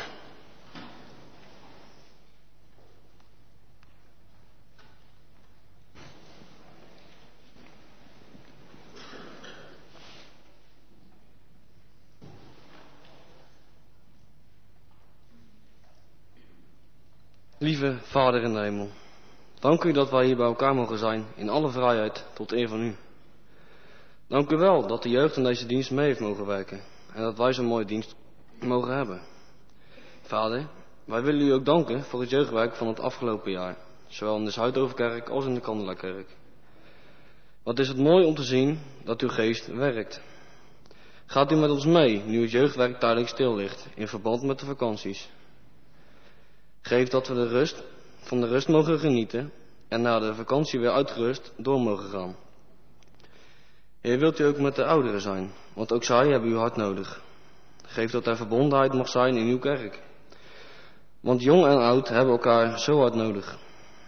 Lieve Vader in de hemel, dank u dat wij hier bij elkaar mogen zijn in alle vrijheid tot eer van u. Dank u wel dat de jeugd in deze dienst mee heeft mogen werken en dat wij zo'n mooie dienst mogen hebben. Vader, wij willen u ook danken voor het jeugdwerk van het afgelopen jaar, zowel in de Zuidoverkerk als in de Kandelakerk. Wat is het mooi om te zien dat uw geest werkt. Gaat u met ons mee nu het jeugdwerk tijdelijk stil ligt in verband met de vakanties. Geef dat we van de rust mogen genieten en na de vakantie weer uitgerust door mogen gaan. Heer, wilt u ook met de ouderen zijn, want ook zij hebben uw hart nodig. Geef dat er verbondenheid mag zijn in uw kerk. Want jong en oud hebben elkaar zo hard nodig.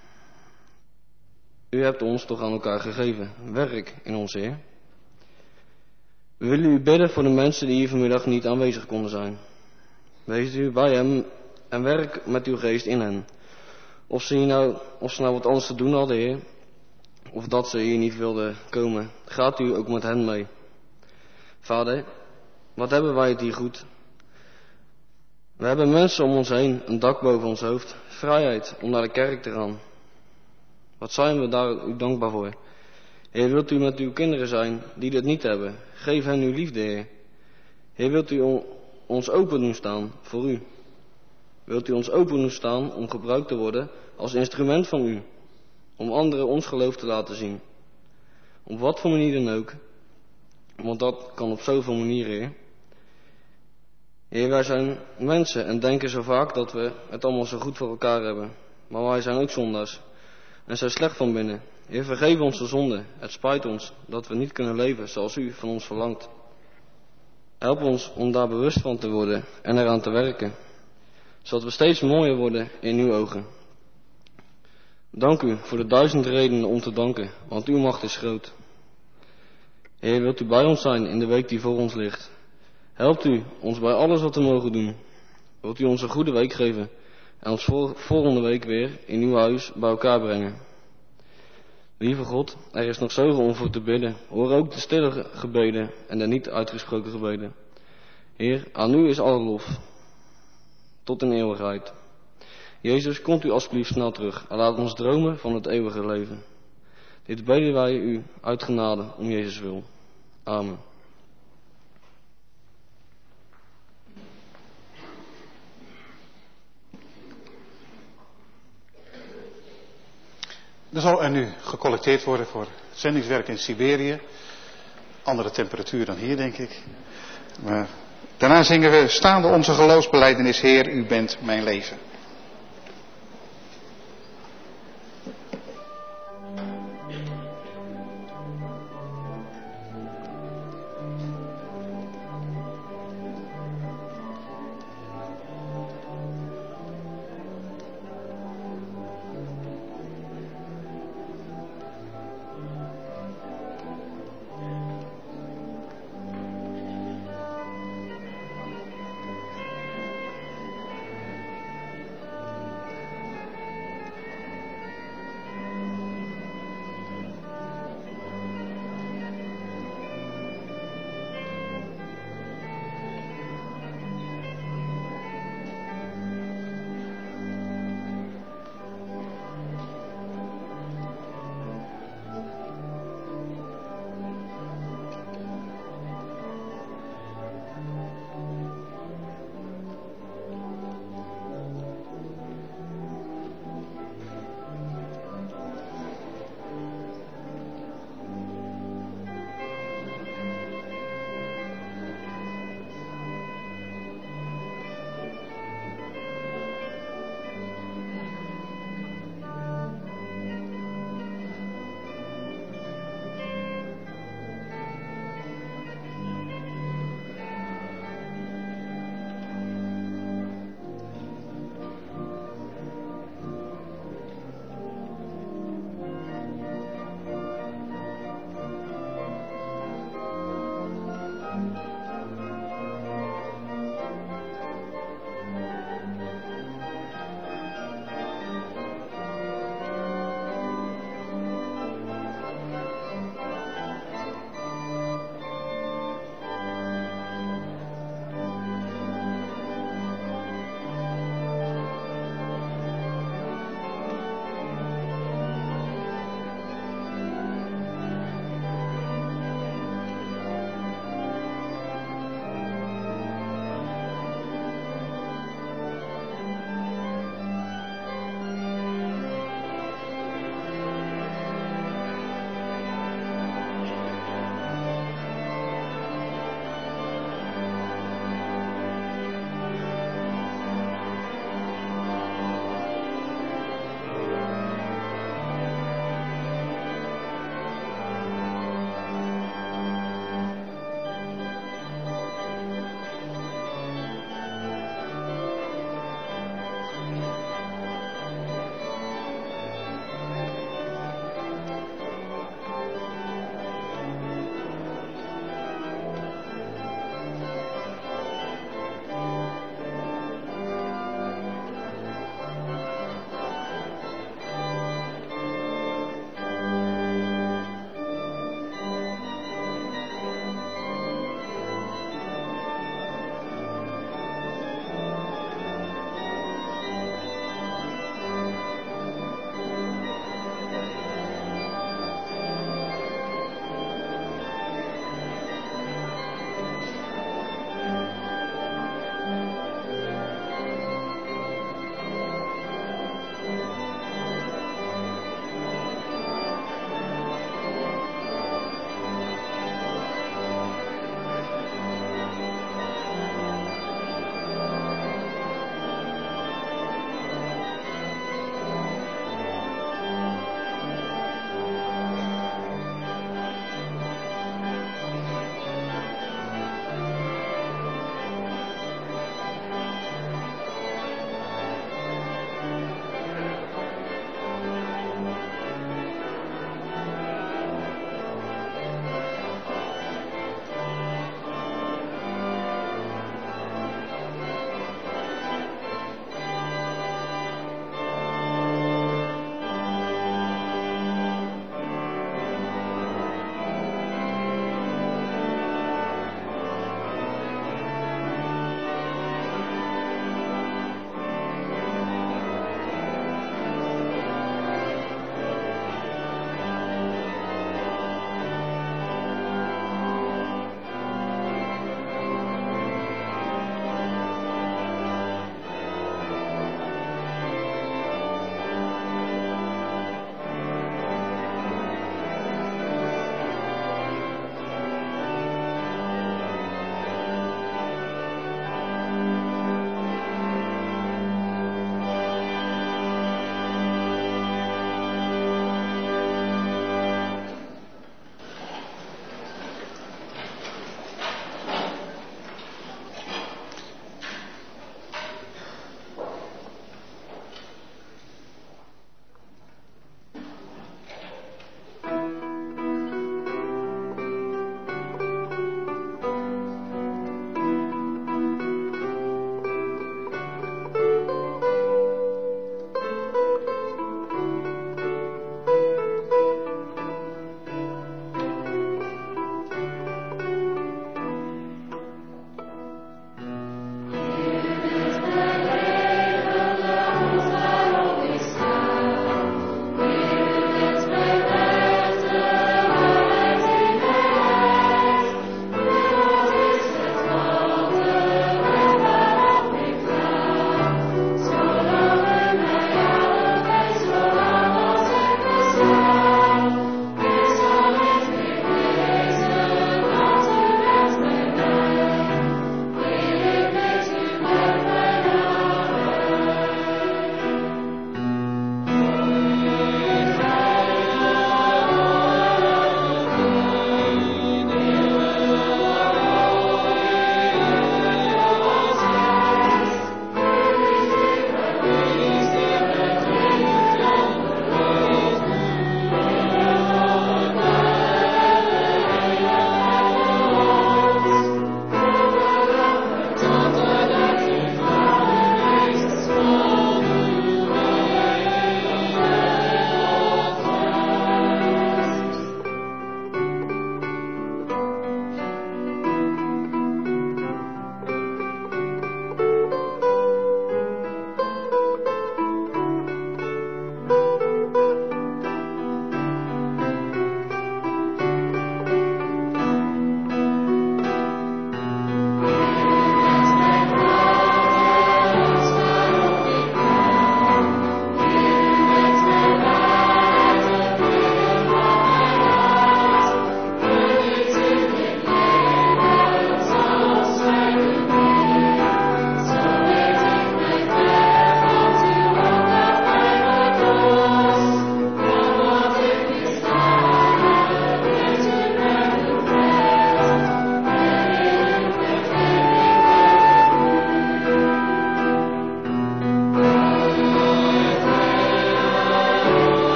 U hebt ons toch aan elkaar gegeven. Werk in ons, Heer. We willen u bidden voor de mensen die hier vanmiddag niet aanwezig konden zijn. Wees u bij hem en werk met uw geest in hen. Of ze nou wat anders te doen hadden, Heer, of dat ze hier niet wilden komen, gaat u ook met hen mee. Vader, wat hebben wij het hier goed. We hebben mensen om ons heen, een dak boven ons hoofd, vrijheid om naar de kerk te gaan. Wat zijn we daar u dankbaar voor. Heer, wilt u met uw kinderen zijn die dit niet hebben, geef hen uw liefde, Heer. Heer, wilt u ons open doen staan voor u. Wilt u ons open doen staan om gebruikt te worden als instrument van u. Om anderen ons geloof te laten zien. Op wat voor manier dan ook. Want dat kan op zoveel manieren, Heer. Heer, wij zijn mensen en denken zo vaak dat we het allemaal zo goed voor elkaar hebben. Maar wij zijn ook zondaars. En zijn slecht van binnen. Heer, vergeef onze zonden. Het spijt ons dat we niet kunnen leven zoals u van ons verlangt. Help ons om daar bewust van te worden en eraan te werken. Zodat we steeds mooier worden in uw ogen. Dank u voor de 1000 redenen om te danken, want uw macht is groot. Heer, wilt u bij ons zijn in de week die voor ons ligt. Helpt u ons bij alles wat we mogen doen. Wilt u ons een goede week geven en ons volgende week weer in uw huis bij elkaar brengen. Lieve God, er is nog zoveel om voor te bidden. Hoor ook de stille gebeden en de niet uitgesproken gebeden. Heer, aan u is alle lof. Tot in eeuwigheid. Jezus, komt u alsjeblieft snel terug en laat ons dromen van het eeuwige leven. Dit bidden wij u uit genade om Jezus wil. Amen. Er zal er nu gecollecteerd worden voor het zendingswerk in Siberië. Andere temperatuur dan hier, denk ik. Maar daarna zingen we staande onze geloofsbelijdenis: Heer, u bent mijn leven.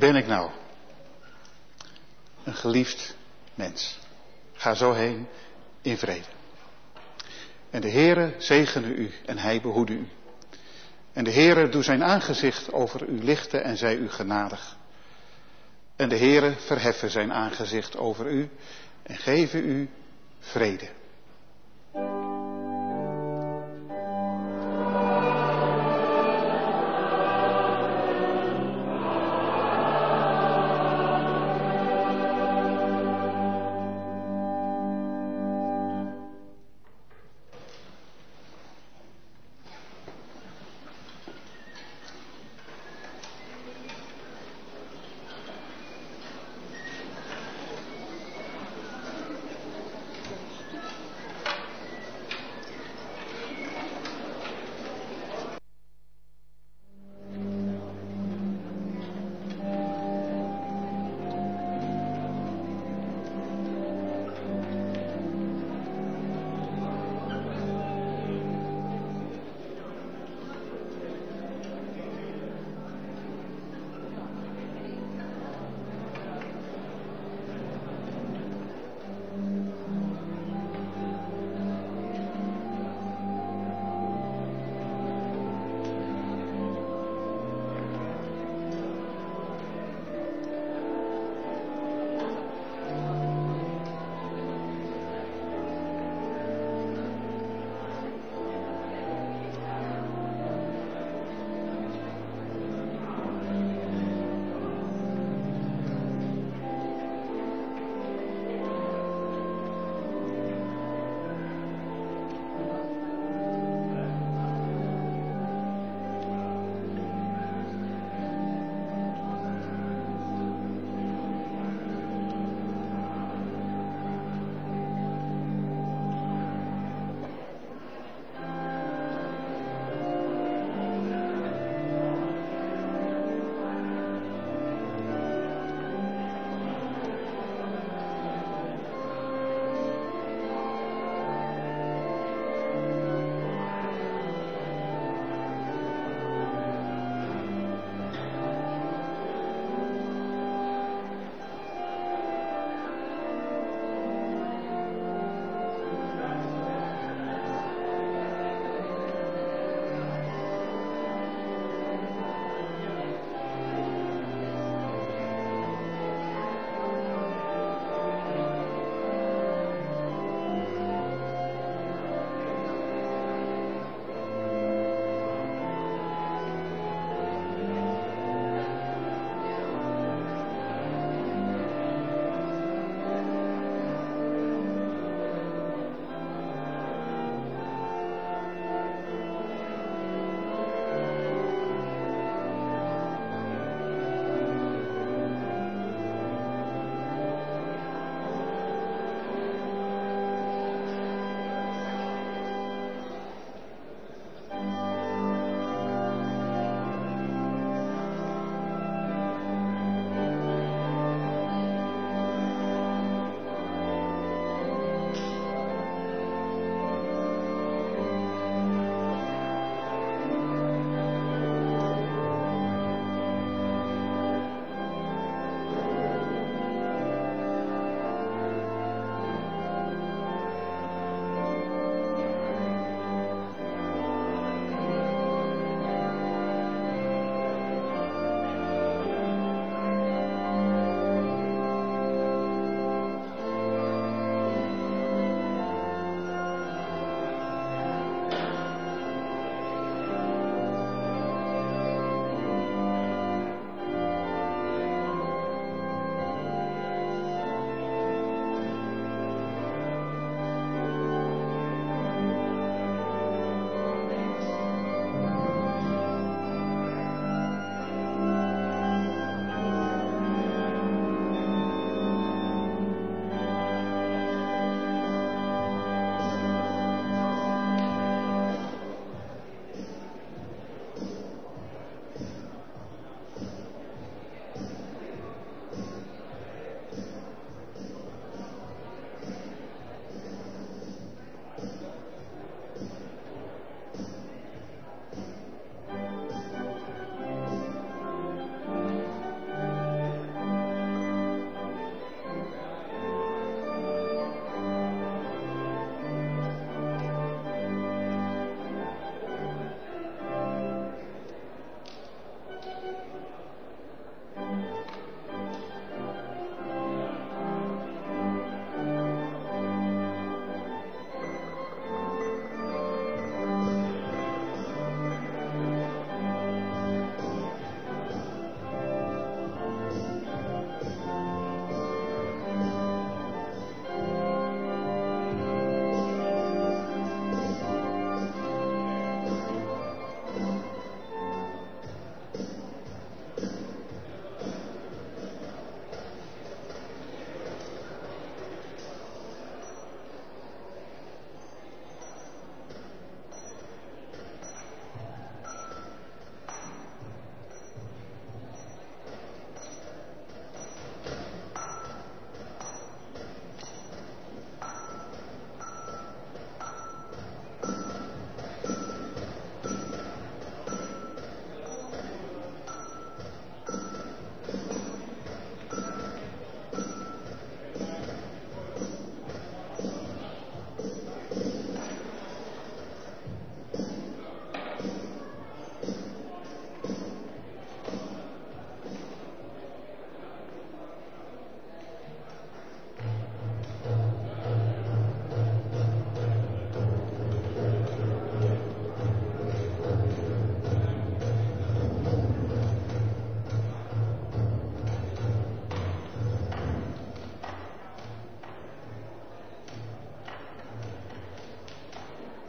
ben ik nou? Een geliefd mens. Ga zo heen in vrede. En de Heere zegene u en hij behoede u. En de Heere doe zijn aangezicht over u lichten en zij u genadig. En de Heere verheffen zijn aangezicht over u en geven u vrede.